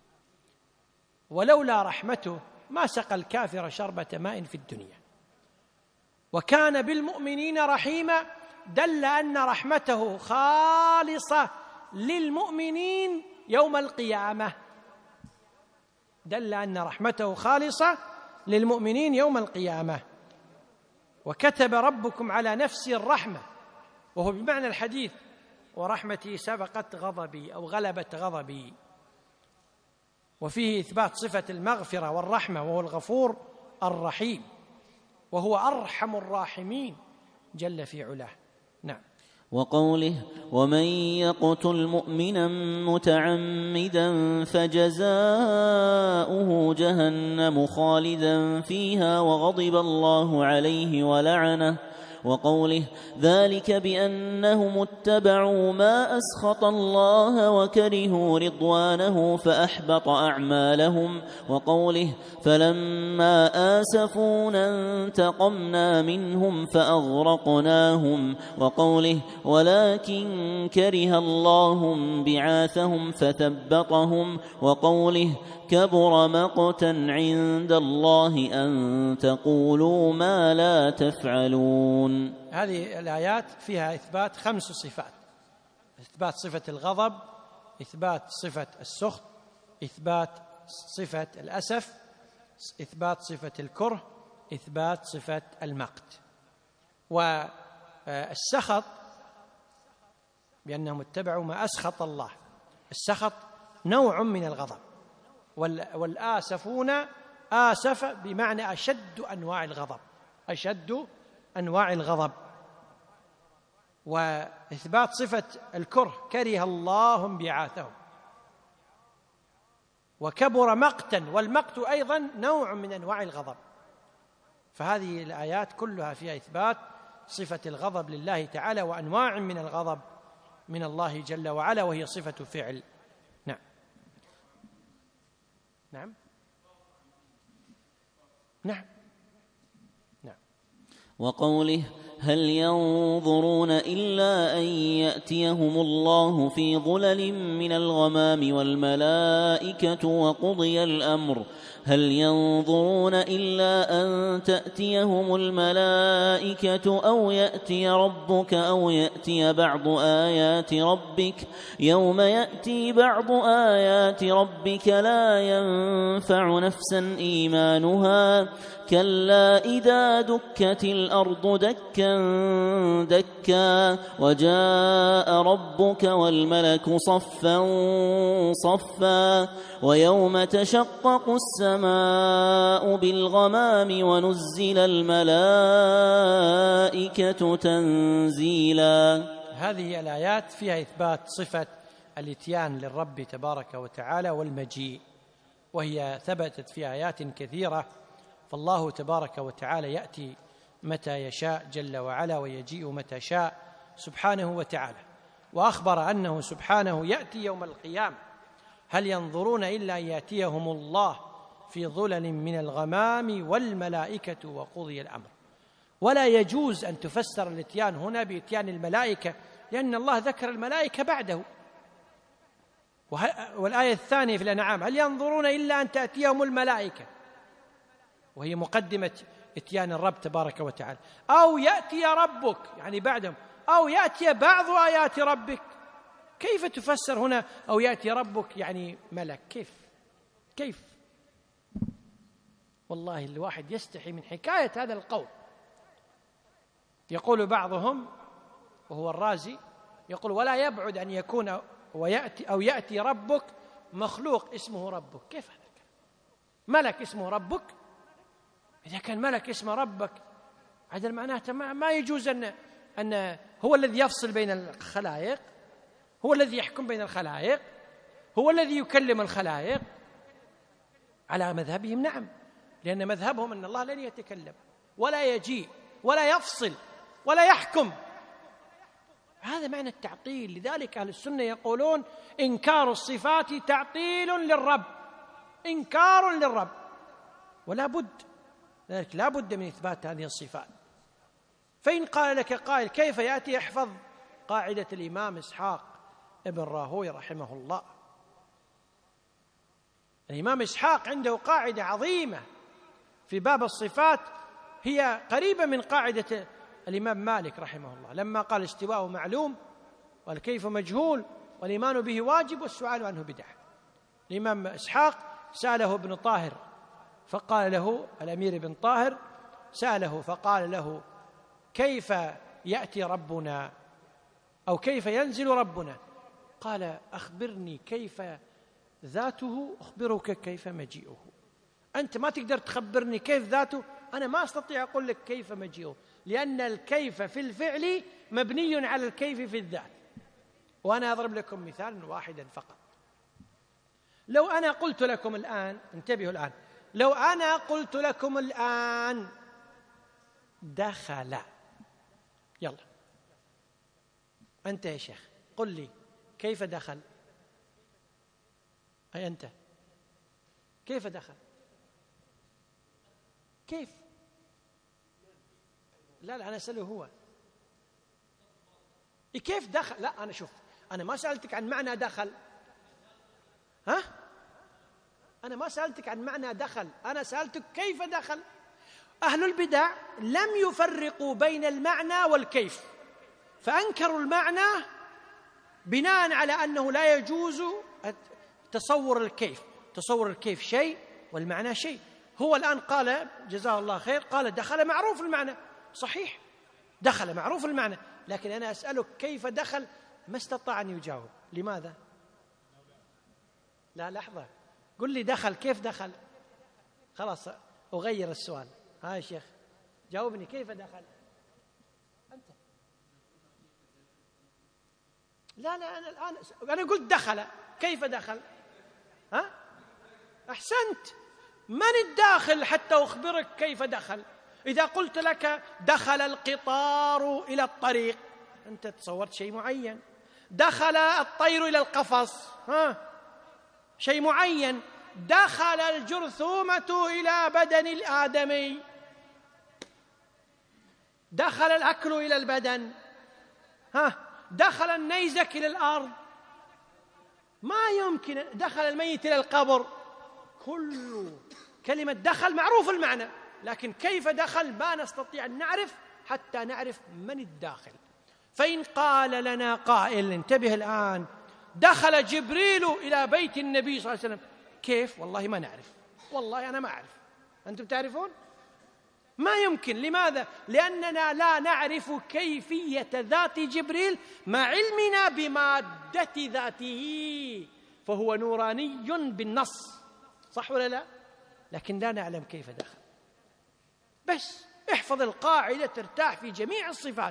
ولولا رحمته ما سقى الكافر شربة ماء في الدنيا. وكان بالمؤمنين رحيما، دل أن رحمته خالصة للمؤمنين يوم القيامة، دل أن رحمته خالصة للمؤمنين يوم القيامة. وكتب ربكم على نفسه الرحمة، وهو بمعنى الحديث ورحمتي سبقت غضبي أو غلبت غضبي. وفيه إثبات صفة المغفرة والرحمة، وهو الغفور الرحيم، وهو أرحم الراحمين جل في علاه. نعم. وقوله ومن يقتل مؤمنا متعمدا فجزاؤه جهنم خالدا فيها وغضب الله عليه ولعنه. وقوله ذلك بأنهم اتبعوا ما أسخط الله وكرهوا رضوانه فأحبط أعمالهم. وقوله فلما آسفونا انتقمنا منهم فأغرقناهم. وقوله ولكن كره الله بعاثهم فثبطهم. وقوله كبر مقتا عند الله أن تقولوا ما لا تفعلون. هذه الآيات فيها إثبات خمس صفات: إثبات صفة الغضب، إثبات صفة السخط، إثبات صفة الأسف، إثبات صفة الكره، إثبات صفة المقت. والسخط بأنهم اتبعوا ما أسخط الله، السخط نوع من الغضب، والآسفون آسف بمعنى أشد أنواع الغضب، أشد أنواع الغضب. وإثبات صفة الكره كره الله انبعاثهم. وكبر مقتا، والمقت أيضا نوع من أنواع الغضب. فهذه الآيات كلها فيها إثبات صفة الغضب لله تعالى وأنواع من الغضب من الله جل وعلا، وهي صفة فعل. نعم نعم نعم نعم. وقوله هل ينظرون إلا أن يأتيهم الله في ظلل من الغمام والملائكة وقضي الأمر. هل ينظرون إلا أن تأتيهم الملائكة أو يأتي ربك أو يأتي بعض آيات ربك. يوم يأتي بعض آيات ربك لا ينفع نفسا إيمانها كلا إذا دكت الأرض دكا دكا وجاء ربك والملك صفا صفا ويوم تشقق السماء بالغمام ونزل الملائكة تنزيلا. هذه الآيات فيها إثبات صفة الإتيان للرب تبارك وتعالى والمجيء، وهي ثبتت في آيات كثيرة. فالله تبارك وتعالى يأتي متى يشاء جل وعلا ويجيء متى شاء سبحانه وتعالى، وأخبر أنه سبحانه يأتي يوم القيامة. هل ينظرون إلا أن يأتيهم الله في ظلل من الغمام والملائكة وقضي الأمر. ولا يجوز أن تفسر الإتيان هنا بإتيان الملائكة، لأن الله ذكر الملائكة بعده. والآية الثانية في الأنعام هل ينظرون إلا أن تأتيهم الملائكة، وهي مقدمة إتيان الرب تبارك وتعالى. أو يأتي ربك يعني بعدهم، أو يأتي بعض آيات ربك. كيف تفسر هنا أو يأتي ربك يعني ملك؟ كيف كيف والله الواحد يستحي من حكاية هذا القول. يقول بعضهم وهو الرازي، يقول ولا يبعد أن يكون ويأتي أو يأتي ربك مخلوق اسمه ربك. كيف هذا الكلام؟ ملك اسمه ربك؟ إذا كان ملك اسمه ربك هذا معناته ما يجوز أن أن هو الذي يفصل بين الخلائق، هو الذي يحكم بين الخلائق، هو الذي يكلم الخلائق. على مذهبهم نعم، لأن مذهبهم أن الله لن يتكلم ولا يجيء ولا يفصل ولا يحكم. هذا معنى التعطيل. لذلك أهل السنة يقولون إنكار الصفات تعطيل للرب، إنكار للرب، ولا بد ذلك لا بد من إثبات هذه الصفات. فإن قال لك قائل كيف يأتي، احفظ قاعدة الإمام إسحاق ابن راهوي رحمه الله. الإمام إسحاق عنده قاعدة عظيمة في باب الصفات، هي قريبة من قاعدة الإمام مالك رحمه الله لما قال استواءه معلوم والكيف مجهول والإيمان به واجب والسؤال عنه بدعة. الإمام إسحاق سأله ابن طاهر فقال له، الأمير بن طاهر سأله فقال له كيف يأتي ربنا أو كيف ينزل ربنا؟ قال أخبرني كيف ذاته أخبرك كيف مجيئه. أنت ما تقدر تخبرني كيف ذاته، أنا ما أستطيع أقول لك كيف مجيئه، لأن الكيف في الفعل مبني على الكيف في الذات. وأنا أضرب لكم مثال واحدا فقط. لو أنا قلت لكم الآن، انتبهوا الآن، لو أنا قلت لكم الآن دخل، يلا أنت يا شيخ قل لي كيف دخل؟ أي أنت كيف دخل؟ كيف؟ لا لا أنا أسأله هو كيف دخل. لا أنا شوف، أنا ما سألتك عن معنى دخل، ها؟ أنا ما سألتك عن معنى دخل، أنا سألتك كيف دخل. أهل البدع لم يفرقوا بين المعنى والكيف، فأنكروا المعنى بناء على أنه لا يجوز تصور الكيف. تصور الكيف شيء والمعنى شيء. هو الآن قال جزاه الله خير، قال دخل معروف المعنى، صحيح دخل معروف المعنى، لكن أنا أسألك كيف دخل، ما استطاع أن يجاوب. لماذا؟ لا لحظة، قل لي دخل كيف دخل؟ خلاص أغير السؤال. ها يا شيخ جاوبني كيف دخل أنت؟ لا لا أنا الآن أنا قلت دخل، كيف دخل؟ ها؟ أحسنت. من الداخل حتى أخبرك كيف دخل؟ إذا قلت لك دخل القطار إلى الطريق، أنت تصورت شيء معين. دخل الطير إلى القفص، ها؟ شيء معين. دخل الجرثومة إلى بدن الآدمي، دخل الأكل إلى البدن، ها؟ دخل النيزك إلى الأرض، ما يمكن. دخل الميت إلى القبر، كل كلمة دخل معروف المعنى، لكن كيف دخل ما نستطيع أن نعرف حتى نعرف من الداخل. فإن قال لنا قائل، انتبه الآن، دخل جبريل إلى بيت النبي صلى الله عليه وسلم، كيف؟ والله ما نعرف، والله أنا ما أعرف. أنتم تعرفون؟ ما يمكن. لماذا؟ لأننا لا نعرف كيفية ذات جبريل مع علمنا بمادة ذاته، فهو نوراني بالنص، صح ولا لا؟ لكن لا نعلم كيف دخل. بس احفظ القاعدة ترتاح في جميع الصفات.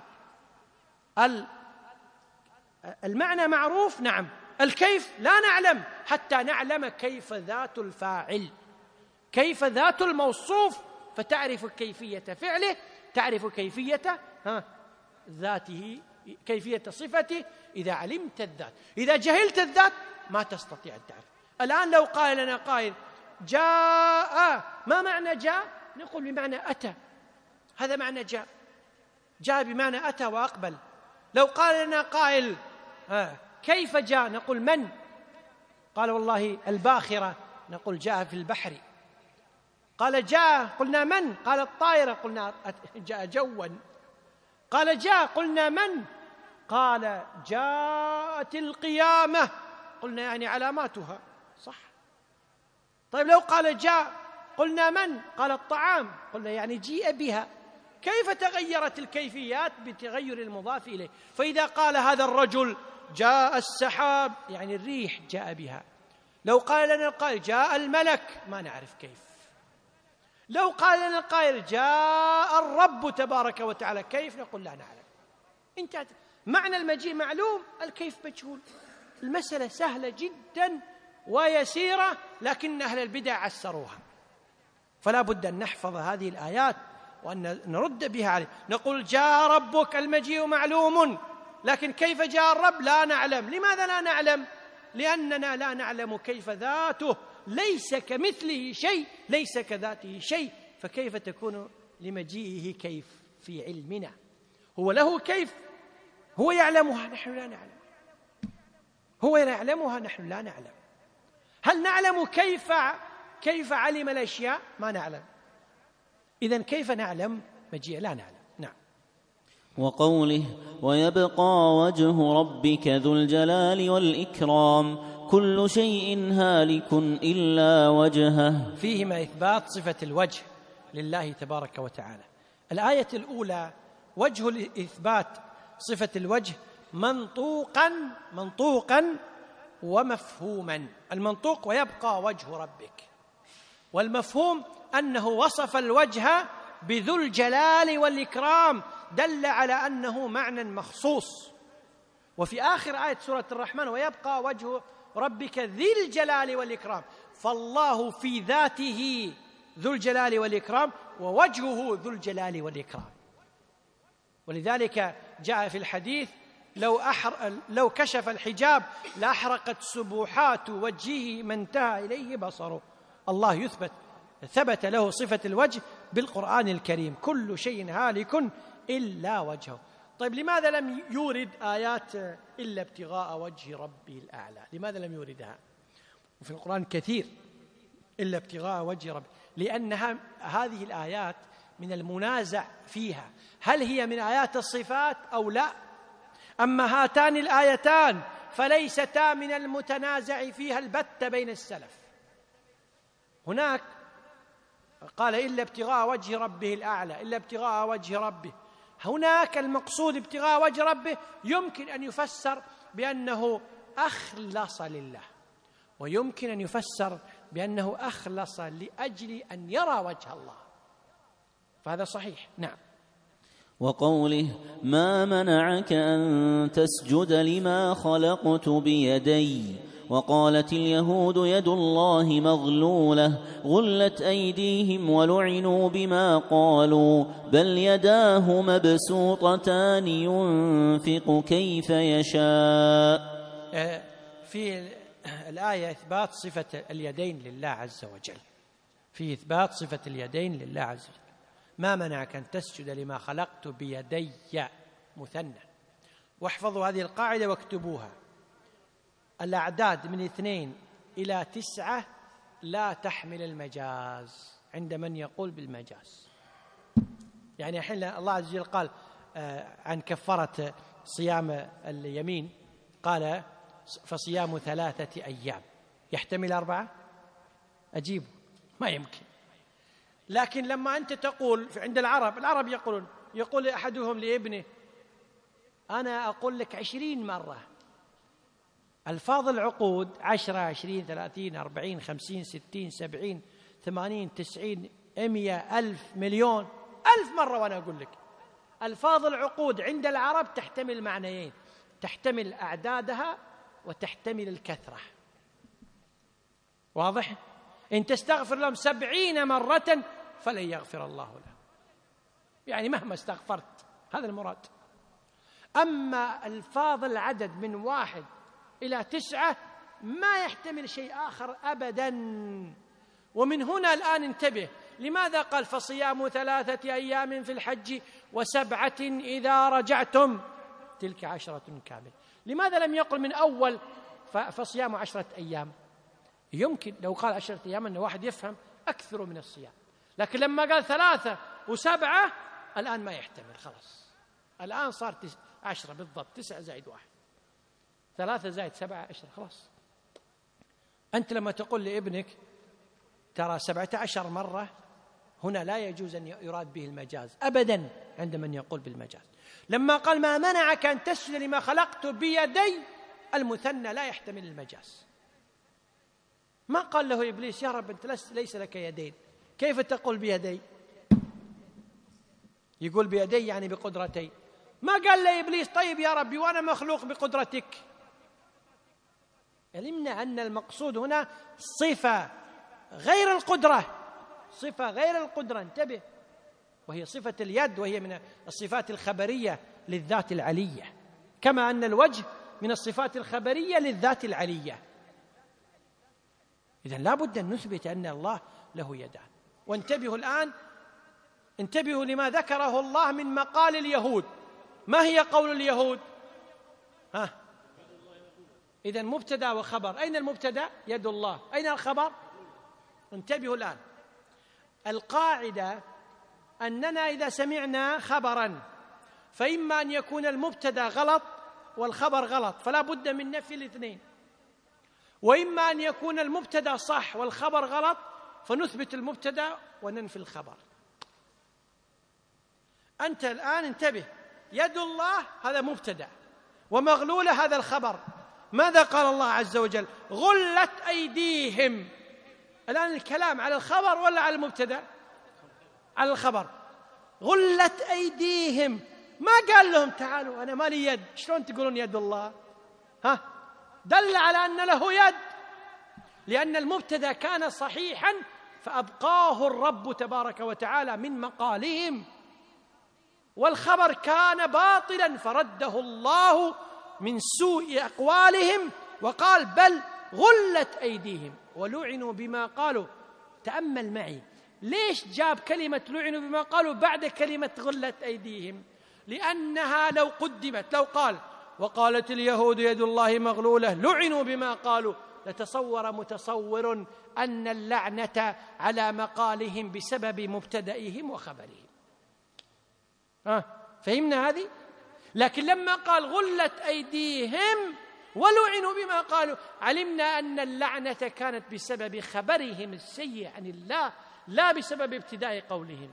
المعنى معروف، نعم. الكيف لا نعلم حتى نعلم كيف ذات الفاعل، كيف ذات الموصوف، فتعرف كيفية فعله، تعرف كيفية ها ذاته، كيفية صفته. إذا علمت الذات، إذا جهلت الذات ما تستطيع أن تعرف. الآن لو قال لنا قائل جاء، ما معنى جاء؟ نقول بمعنى أتى، هذا معنى جاء. جاء بمعنى أتى وأقبل. لو قال لنا قائل ها كيف جاء؟ نقول من؟ قال والله الباخرة، نقول جاء في البحر. قال جاء، قلنا من؟ قال الطائرة، قلنا جاء جوا. قال جاء، قلنا من؟ قال جاءت القيامة، قلنا يعني علاماتها، صح. طيب لو قال جاء قلنا من؟ قال الطعام، قلنا يعني جيء بها. كيف تغيرت الكيفيات؟ بتغير المضاف إليه. فإذا قال هذا الرجل جاء السحاب، يعني الريح جاء بها. لو قال لنا القائل جاء الملك، ما نعرف كيف. لو قال لنا القائل جاء الرب تبارك وتعالى، كيف؟ نقول لا نعلم. انتهت. معنى المجيء معلوم، الكيف مجهول. المسألة سهلة جدا ويسيرة، لكن أهل البدع عسروها. فلا بد أن نحفظ هذه الآيات وأن نرد بها عليه. نقول جاء ربك، المجيء معلوم، لكن كيف جاء الرب لا نعلم. لماذا لا نعلم؟ لأننا لا نعلم كيف ذاته، ليس كمثله شيء، ليس كذاته شيء، فكيف تكون لمجيئه كيف في علمنا؟ هو له كيف، هو يعلمها، نحن لا نعلم. هو يعلمها، نحن لا نعلم. هل نعلم كيف كيف علم الأشياء؟ ما نعلم. إذن كيف نعلم مجيء؟ لا نعلم. نعم. وقوله ويبقى وجه ربك ذو الجلال والإكرام كل شيء هالك إلا وجهه، فيهما إثبات صفة الوجه لله تبارك وتعالى. الآية الأولى وجه الإثبات صفة الوجه منطوقا منطوقا ومفهوما. المنطوق ويبقى وجه ربك، والمفهوم أنه وصف الوجه بذو الجلال والإكرام، دل على أنه معنى مخصوص. وفي آخر آية سورة الرحمن ويبقى وجه ربك ذي الجلال والإكرام، فالله في ذاته ذو الجلال والإكرام ووجهه ذو الجلال والإكرام. ولذلك جاء في الحديث لو, أحر... لو كشف الحجاب لأحرقت سبحات وجهه ما انتهى إليه بصره. الله يثبت ثبت له صفة الوجه بالقرآن الكريم، كل شيء هالك إلا وجهه. طيب لماذا لم يورد آيات إلا ابتغاء وجه ربه الأعلى؟ لماذا لم يوردها؟ وفي القرآن كثير إلا ابتغاء وجه ربه، لأنها هذه الآيات من المنازع فيها هل هي من آيات الصفات أو لا. أما هاتان الآيتان فليستا من المتنازع فيها البتة بين السلف. هناك قال إلا ابتغاء وجه ربه الأعلى، إلا ابتغاء وجه ربه. هناك المقصود ابتغاء وجه ربه يمكن أن يفسر بأنه أخلص لله، ويمكن أن يفسر بأنه أخلص لأجل أن يرى وجه الله، فهذا صحيح. نعم. وقوله ما منعك أن تسجد لما خلقت بيدي. وقالت اليهود يد الله مغلولة غلت أيديهم ولعنوا بما قالوا بل يداه مبسوطتان ينفق كيف يشاء. في الآية إثبات صفة اليدين لله عز وجل، في إثبات صفة اليدين لله عز وجل. ما منعك أن تسجد لما خلقت بيدي مثنى. واحفظوا هذه القاعدة واكتبوها: الأعداد من اثنين إلى تسعة لا تحمل المجاز عند من يقول بالمجاز. يعني حين الله عز وجل قال عن كفارة صيام اليمين قال فصيام ثلاثة أيام، يحتمل أربعة؟ أجيب ما يمكن. لكن لما أنت تقول عند العرب، العرب يقولون، يقول أحدهم لابنه أنا أقول لك عشرين مرة. ألفاظ العقود عشرة عشرين ثلاثين أربعين خمسين ستين سبعين ثمانين تسعين مئة ألف مليون ألف مرة وأنا أقول لك. ألفاظ العقود عند العرب تحتمل معنيين، تحتمل أعدادها وتحتمل الكثرة. واضح؟ إن تستغفر لهم سبعين مرة فلن يغفر الله لهم، يعني مهما استغفرت، هذا المراد. أما ألفاظ العدد من واحد إلى تسعة ما يحتمل شيء آخر أبدا. ومن هنا الآن انتبه، لماذا قال فصيام ثلاثة أيام في الحج وسبعة إذا رجعتم تلك عشرة كاملة؟ لماذا لم يقل من أول فصيام عشرة أيام؟ يمكن لو قال عشرة أيام أن واحد يفهم أكثر من الصيام، لكن لما قال ثلاثة وسبعة الآن ما يحتمل، خلاص الآن صار عشرة بالضبط، تسعة زائد واحد، ثلاثة زائد سبعة عشرة، خلاص. أنت لما تقول لابنك ترى سبعة عشر مرة، هنا لا يجوز أن يراد به المجاز أبدا عند من يقول بالمجاز. لما قال ما منعك أن تسجد لما خلقت بيدي، المثنى لا يحتمل المجاز. ما قال له إبليس يا رب أنت ليس لك يدين، كيف تقول بيدي؟ يقول بيدي يعني بقدرتي. ما قال له إبليس طيب يا ربي وأنا مخلوق بقدرتك. علمنا أن المقصود هنا صفة غير القدرة، صفة غير القدرة، انتبه، وهي صفة اليد، وهي من الصفات الخبرية للذات العلية، كما أن الوجه من الصفات الخبرية للذات العلية. إذن لا بد أن نثبت أن الله له يدان. وانتبهوا الآن، انتبهوا لما ذكره الله من مقال اليهود. ما هي قول اليهود؟ ها، إذن مبتدأ وخبر. أين المبتدأ؟ يد الله. أين الخبر؟ انتبهوا الآن، القاعدة أننا إذا سمعنا خبراً فإما أن يكون المبتدأ غلط والخبر غلط، فلا بد من نفي الاثنين، وإما أن يكون المبتدأ صح والخبر غلط فنثبت المبتدأ وننفي الخبر. أنت الآن انتبه، يد الله هذا مبتدأ ومغلولة هذا الخبر. ماذا قال الله عز وجل؟ غلت أيديهم. الآن الكلام على الخبر ولا على المبتدأ؟ على الخبر. غلت أيديهم، ما قال لهم تعالوا أنا ما لي يد، شلون تقولون يد الله؟ ها، دل على أن له يد، لأن المبتدأ كان صحيحا فأبقاه الرب تبارك وتعالى من مقالهم، والخبر كان باطلا فرده الله من سوء أقوالهم وقال بل غلت أيديهم ولعنوا بما قالوا. تأمل معي، ليش جاب كلمة لعنوا بما قالوا بعد كلمة غلت أيديهم؟ لأنها لو قدمت، لو قال وقالت اليهود يد الله مغلولة لعنوا بما قالوا، لتصور متصور أن اللعنة على مقالهم بسبب مبتدئهم وخبرهم. ها، فهمنا هذه؟ لكن لما قال غلت أيديهم ولعنوا بما قالوا علمنا أن اللعنة كانت بسبب خبرهم السيء عن الله لا بسبب ابتداء قولهم،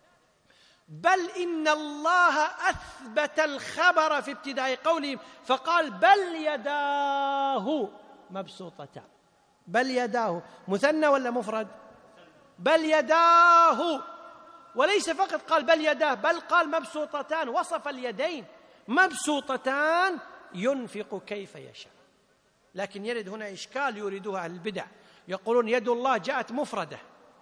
بل إن الله أثبت الخبر في ابتداء قولهم فقال بل يداه مبسوطتان. بل يداه مثنى ولا مفرد؟ بل يداه، وليس فقط قال بل يداه بل قال مبسوطتان، وصف اليدين مبسوطتان ينفق كيف يشاء. لكن يرد هنا إشكال يريدها أهل البدع، يقولون يد الله جاءت مفردة،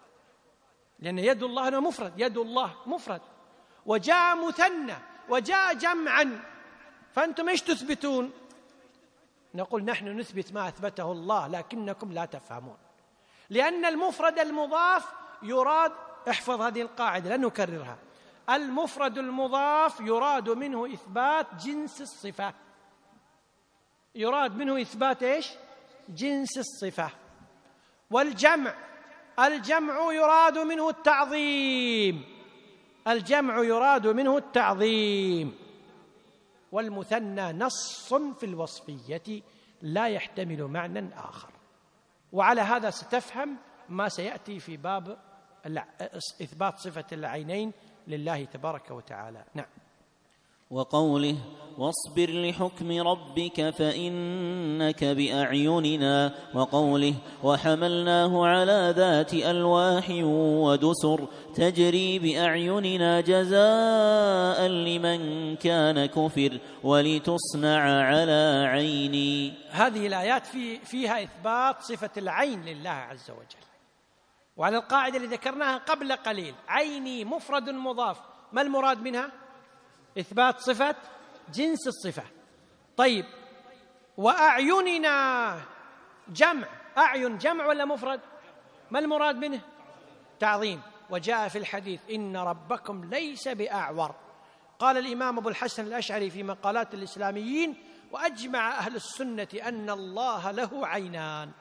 لأن يد الله هنا مفرد، يد الله مفرد، وجاء مثنى وجاء جمعا، فأنتم إيش تثبتون؟ نقول نحن نثبت ما أثبته الله لكنكم لا تفهمون، لأن المفرد المضاف يراد، احفظ هذه القاعدة لا نكررها، المفرد المضاف يراد منه إثبات جنس الصفة، يراد منه إثبات إيش؟ جنس الصفة. والجمع، الجمع يراد منه التعظيم، الجمع يراد منه التعظيم. والمثنى نص في الوصفية لا يحتمل معنى آخر. وعلى هذا ستفهم ما سيأتي في باب إثبات صفة العينين لله تبارك وتعالى. نعم. وقوله واصبر لحكم ربك فإنك بأعيننا، وقوله وحملناه على ذات ألواح ودسر تجري بأعيننا جزاء لمن كان كفر ولتصنع على عيني. هذه الآيات في فيها إثبات صفة العين لله عز وجل، وعلى القاعدة اللي ذكرناها قبل قليل، عيني مفرد مضاف، ما المراد منها؟ إثبات صفة جنس الصفة. طيب، وأعيننا جمع، أعين جمع ولا مفرد؟ ما المراد منه؟ تعظيم. وجاء في الحديث إن ربكم ليس بأعور. قال الإمام أبو الحسن الأشعري في مقالات الإسلاميين وأجمع أهل السنة أن الله له عينان.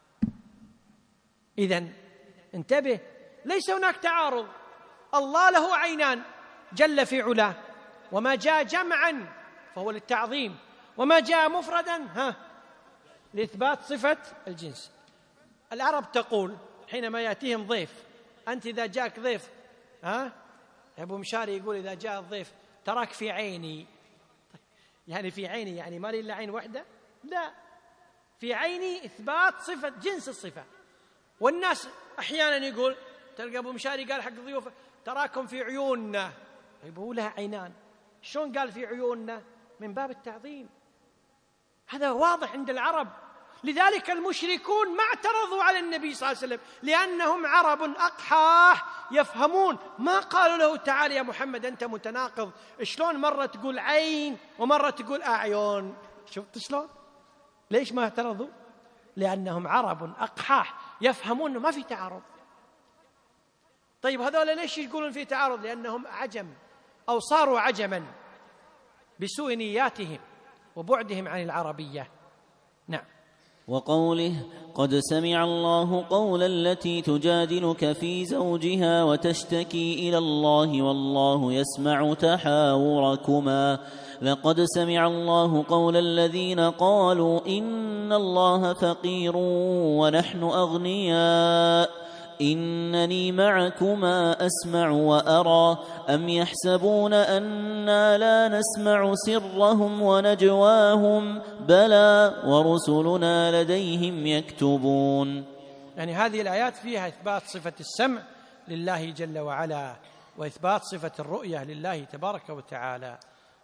إذن انتبه، ليس هناك تعارض، الله له عينان جل في علاه، وما جاء جمعا فهو للتعظيم، وما جاء مفردا ها لإثبات صفة الجنس. العرب تقول حينما يأتيهم ضيف، أنت إذا جاءك ضيف ها أبو مشاري يقول إذا جاء الضيف تراك في عيني، يعني في عيني يعني ما لي إلا عين واحدة؟ لا، في عيني إثبات صفة جنس الصفة. والناس أحيانا يقول، تلقى أبو مشاري قال حق ضيوفه تراكم في عيوننا، يقول لها عينان، شلون قال في عيوننا؟ من باب التعظيم، هذا واضح عند العرب. لذلك المشركون ما اعترضوا على النبي صلى الله عليه وسلم، لأنهم عرب أقحاح يفهمون، ما قالوا له تعال يا محمد أنت متناقض، شلون مرة تقول عين ومرة تقول أعين؟ شفت شلون؟ ليش ما اعترضوا؟ لأنهم عرب أقحاح يفهمون ما في تعارض. طيب هذول ليش يقولون في تعارض؟ لأنهم عجم أو صاروا عجما بسوء نياتهم وبعدهم عن العربية. نعم. وقوله قد سمع الله قول التي تجادلك في زوجها وتشتكي إلى الله والله يسمع تحاوركما، لقد سمع الله قول الذين قالوا إن الله فقير ونحن أغنياء إنني معكما أسمع وأرى أم يحسبون أنا لا نسمع سرهم ونجواهم بلى ورسلنا لديهم يكتبون. يعني هذه الآيات فيها إثبات صفة السمع لله جل وعلا، وإثبات صفة الرؤية لله تبارك وتعالى.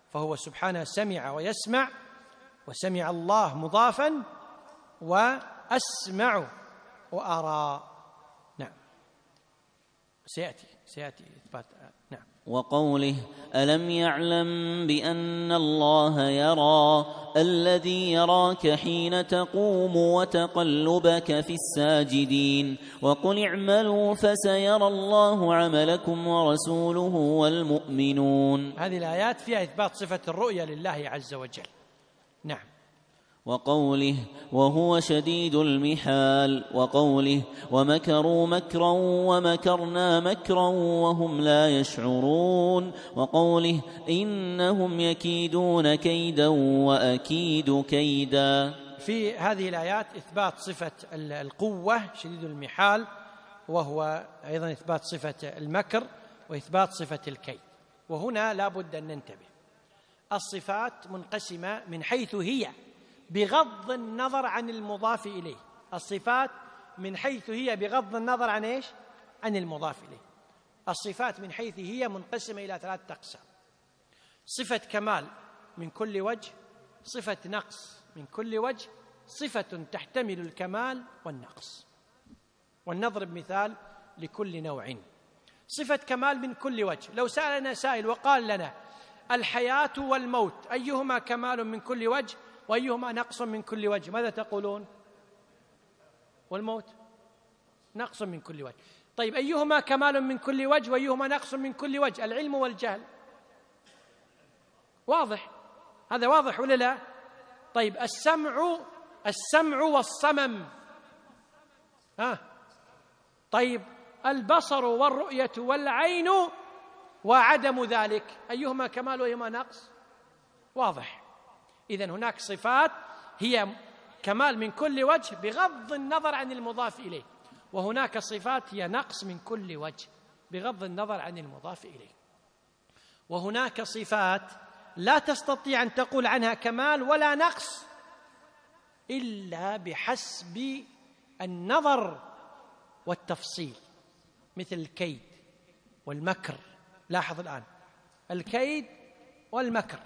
فهو سبحانه سمع ويسمع، وسمع الله مضافا، وأسمع وأرى. نعم، سيأتي سيأتي إثبات. نعم. وقوله ألم يعلم بأن الله يرى الذي يراك حين تقوم وتقلبك في الساجدين وقل اعملوا فسيرى الله عملكم ورسوله والمؤمنون. هذه الآيات فيها إثبات صفة الرؤية لله عز وجل. نعم. وقوله وهو شديد المحال، وقوله ومكروا مكرا ومكرنا مكرا وهم لا يشعرون، وقوله إنهم يكيدون كيدا وأكيد كيدا. في هذه الآيات إثبات صفة القوة شديد المحال، وهو أيضا إثبات صفة المكر وإثبات صفة الكيد. وهنا لا بد أن ننتبه، الصفات منقسمة من حيث هي بغض النظر عن المضاف إليه. الصفات من حيث هي بغض النظر عن إيش؟ عن المضاف إليه. الصفات من حيث هي منقسمة إلى ثلاثة أقسام: صفة كمال من كل وجه، صفة نقص من كل وجه، صفة تحتمل الكمال والنقص. ولنضرب مثال لكل نوع. صفة كمال من كل وجه، لو سألنا سائل وقال لنا الحياة والموت أيهما كمال من كل وجه وأيهما نقص من كل وجه، ماذا تقولون؟ والموت نقص من كل وجه. طيب أيهما كمال من كل وجه وأيهما نقص من كل وجه؟ العلم والجهل. واضح هذا؟ واضح ولا لا؟ طيب السمع السمع والصمم، ها؟ طيب البصر والرؤية والعين وعدم ذلك، أيهما كمال وأيهما نقص؟ واضح. إذن هناك صفات هي كمال من كل وجه بغض النظر عن المضاف إليه، وهناك صفات هي نقص من كل وجه بغض النظر عن المضاف إليه. وهناك صفات لا تستطيع أن تقول عنها كمال ولا نقص إلا بحسب النظر والتفصيل، مثل الكيد والمكر. لاحظ الآن الكيد والمكر،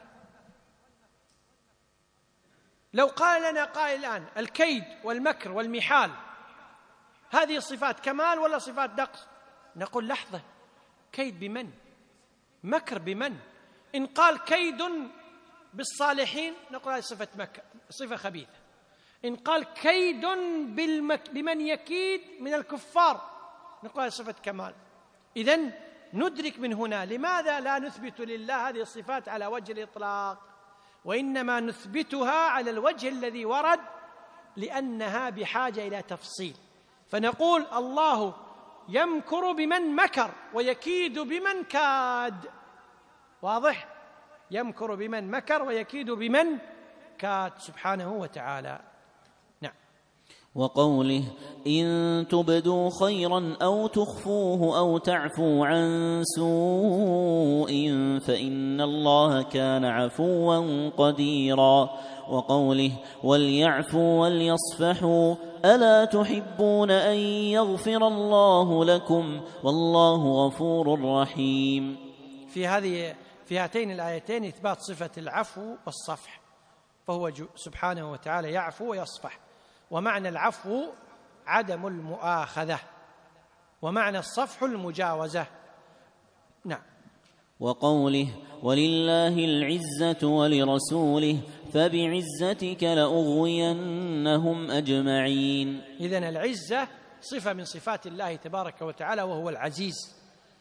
لو قال لنا قائل الآن الكيد والمكر والمحال هذه صفات كمال ولا صفات نقص؟ نقول لحظة، كيد بمن؟ مكر بمن؟ إن قال كيد بالصالحين نقول هذه صفة مكر، صفة خبيثة. إن قال كيد بالمك... بمن يكيد من الكفار نقول هذه صفة كمال. إذن ندرك من هنا لماذا لا نثبت لله هذه الصفات على وجه الإطلاق، وإنما نثبتها على الوجه الذي ورد لأنها بحاجة إلى تفصيل. فنقول الله يمكر بمن مكر ويكيد بمن كاد. واضح؟ يمكر بمن مكر ويكيد بمن كاد سبحانه وتعالى. نعم. وقوله إن تبدوا خيرا أو تخفوه أو تعفوا عن سوء فإن الله كان عفوا قديرا. وقوله وليعفوا وليصفحوا ألا تحبون أن يغفر الله لكم والله غفور رحيم. في هذه في هاتين الآيتين إثبات صفة العفو والصفح، فهو سبحانه وتعالى يعفو ويصفح. ومعنى العفو عدم المؤاخذة، ومعنى الصفح المجاوزة. نعم. وقوله ولله العزة ولرسوله فبعزتك لأغوينهم أجمعين. إذن العزة صفة من صفات الله تبارك وتعالى وهو العزيز،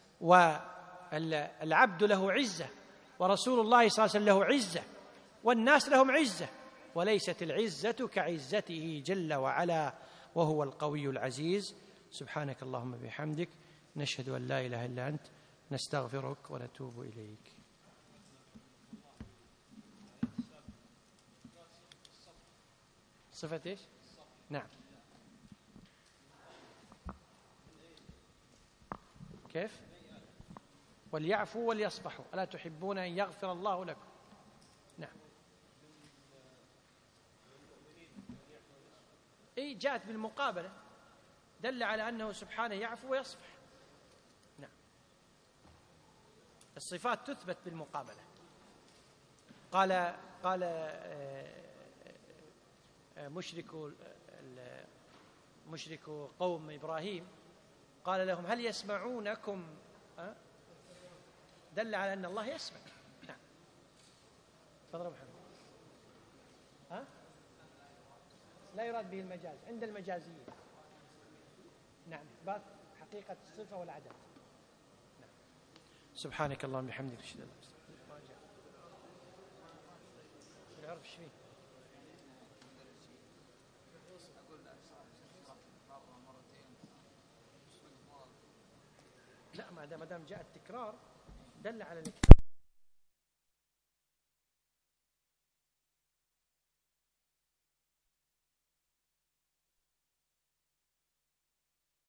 والعبد له عزة، ورسول الله صلى الله عليه وسلم له عزة، والناس لهم عزة، وليست العزة كعزته جل وعلا وهو القوي العزيز. سبحانك اللهم بحمدك نشهد أن لا إله إلا أنت نستغفرك ونتوب إليك. صفة إيش؟ نعم. كيف؟ وليعفوا وليصفحوا ألا تحبون أن يغفر الله لكم. نعم. إيه جاءت بالمقابلة، دل على أنه سبحانه يعفو ويصفح. نعم. الصفات تثبت بالمقابلة. قال قال مشرك مشرك قوم إبراهيم قال لهم هل يسمعونكم؟ دل على أن الله يسمع. نعم. تفضل محمد. ها؟ لا يراد به المجاز عند المجازيين. نعم، إثبات حقيقة الصفة والعدد. نعم. سبحانك اللهم وبحمدك أشهد أن لا إله إلا أنت. العرف ايش فيه؟ لا، ما دام جاء التكرار دل على الإكثار.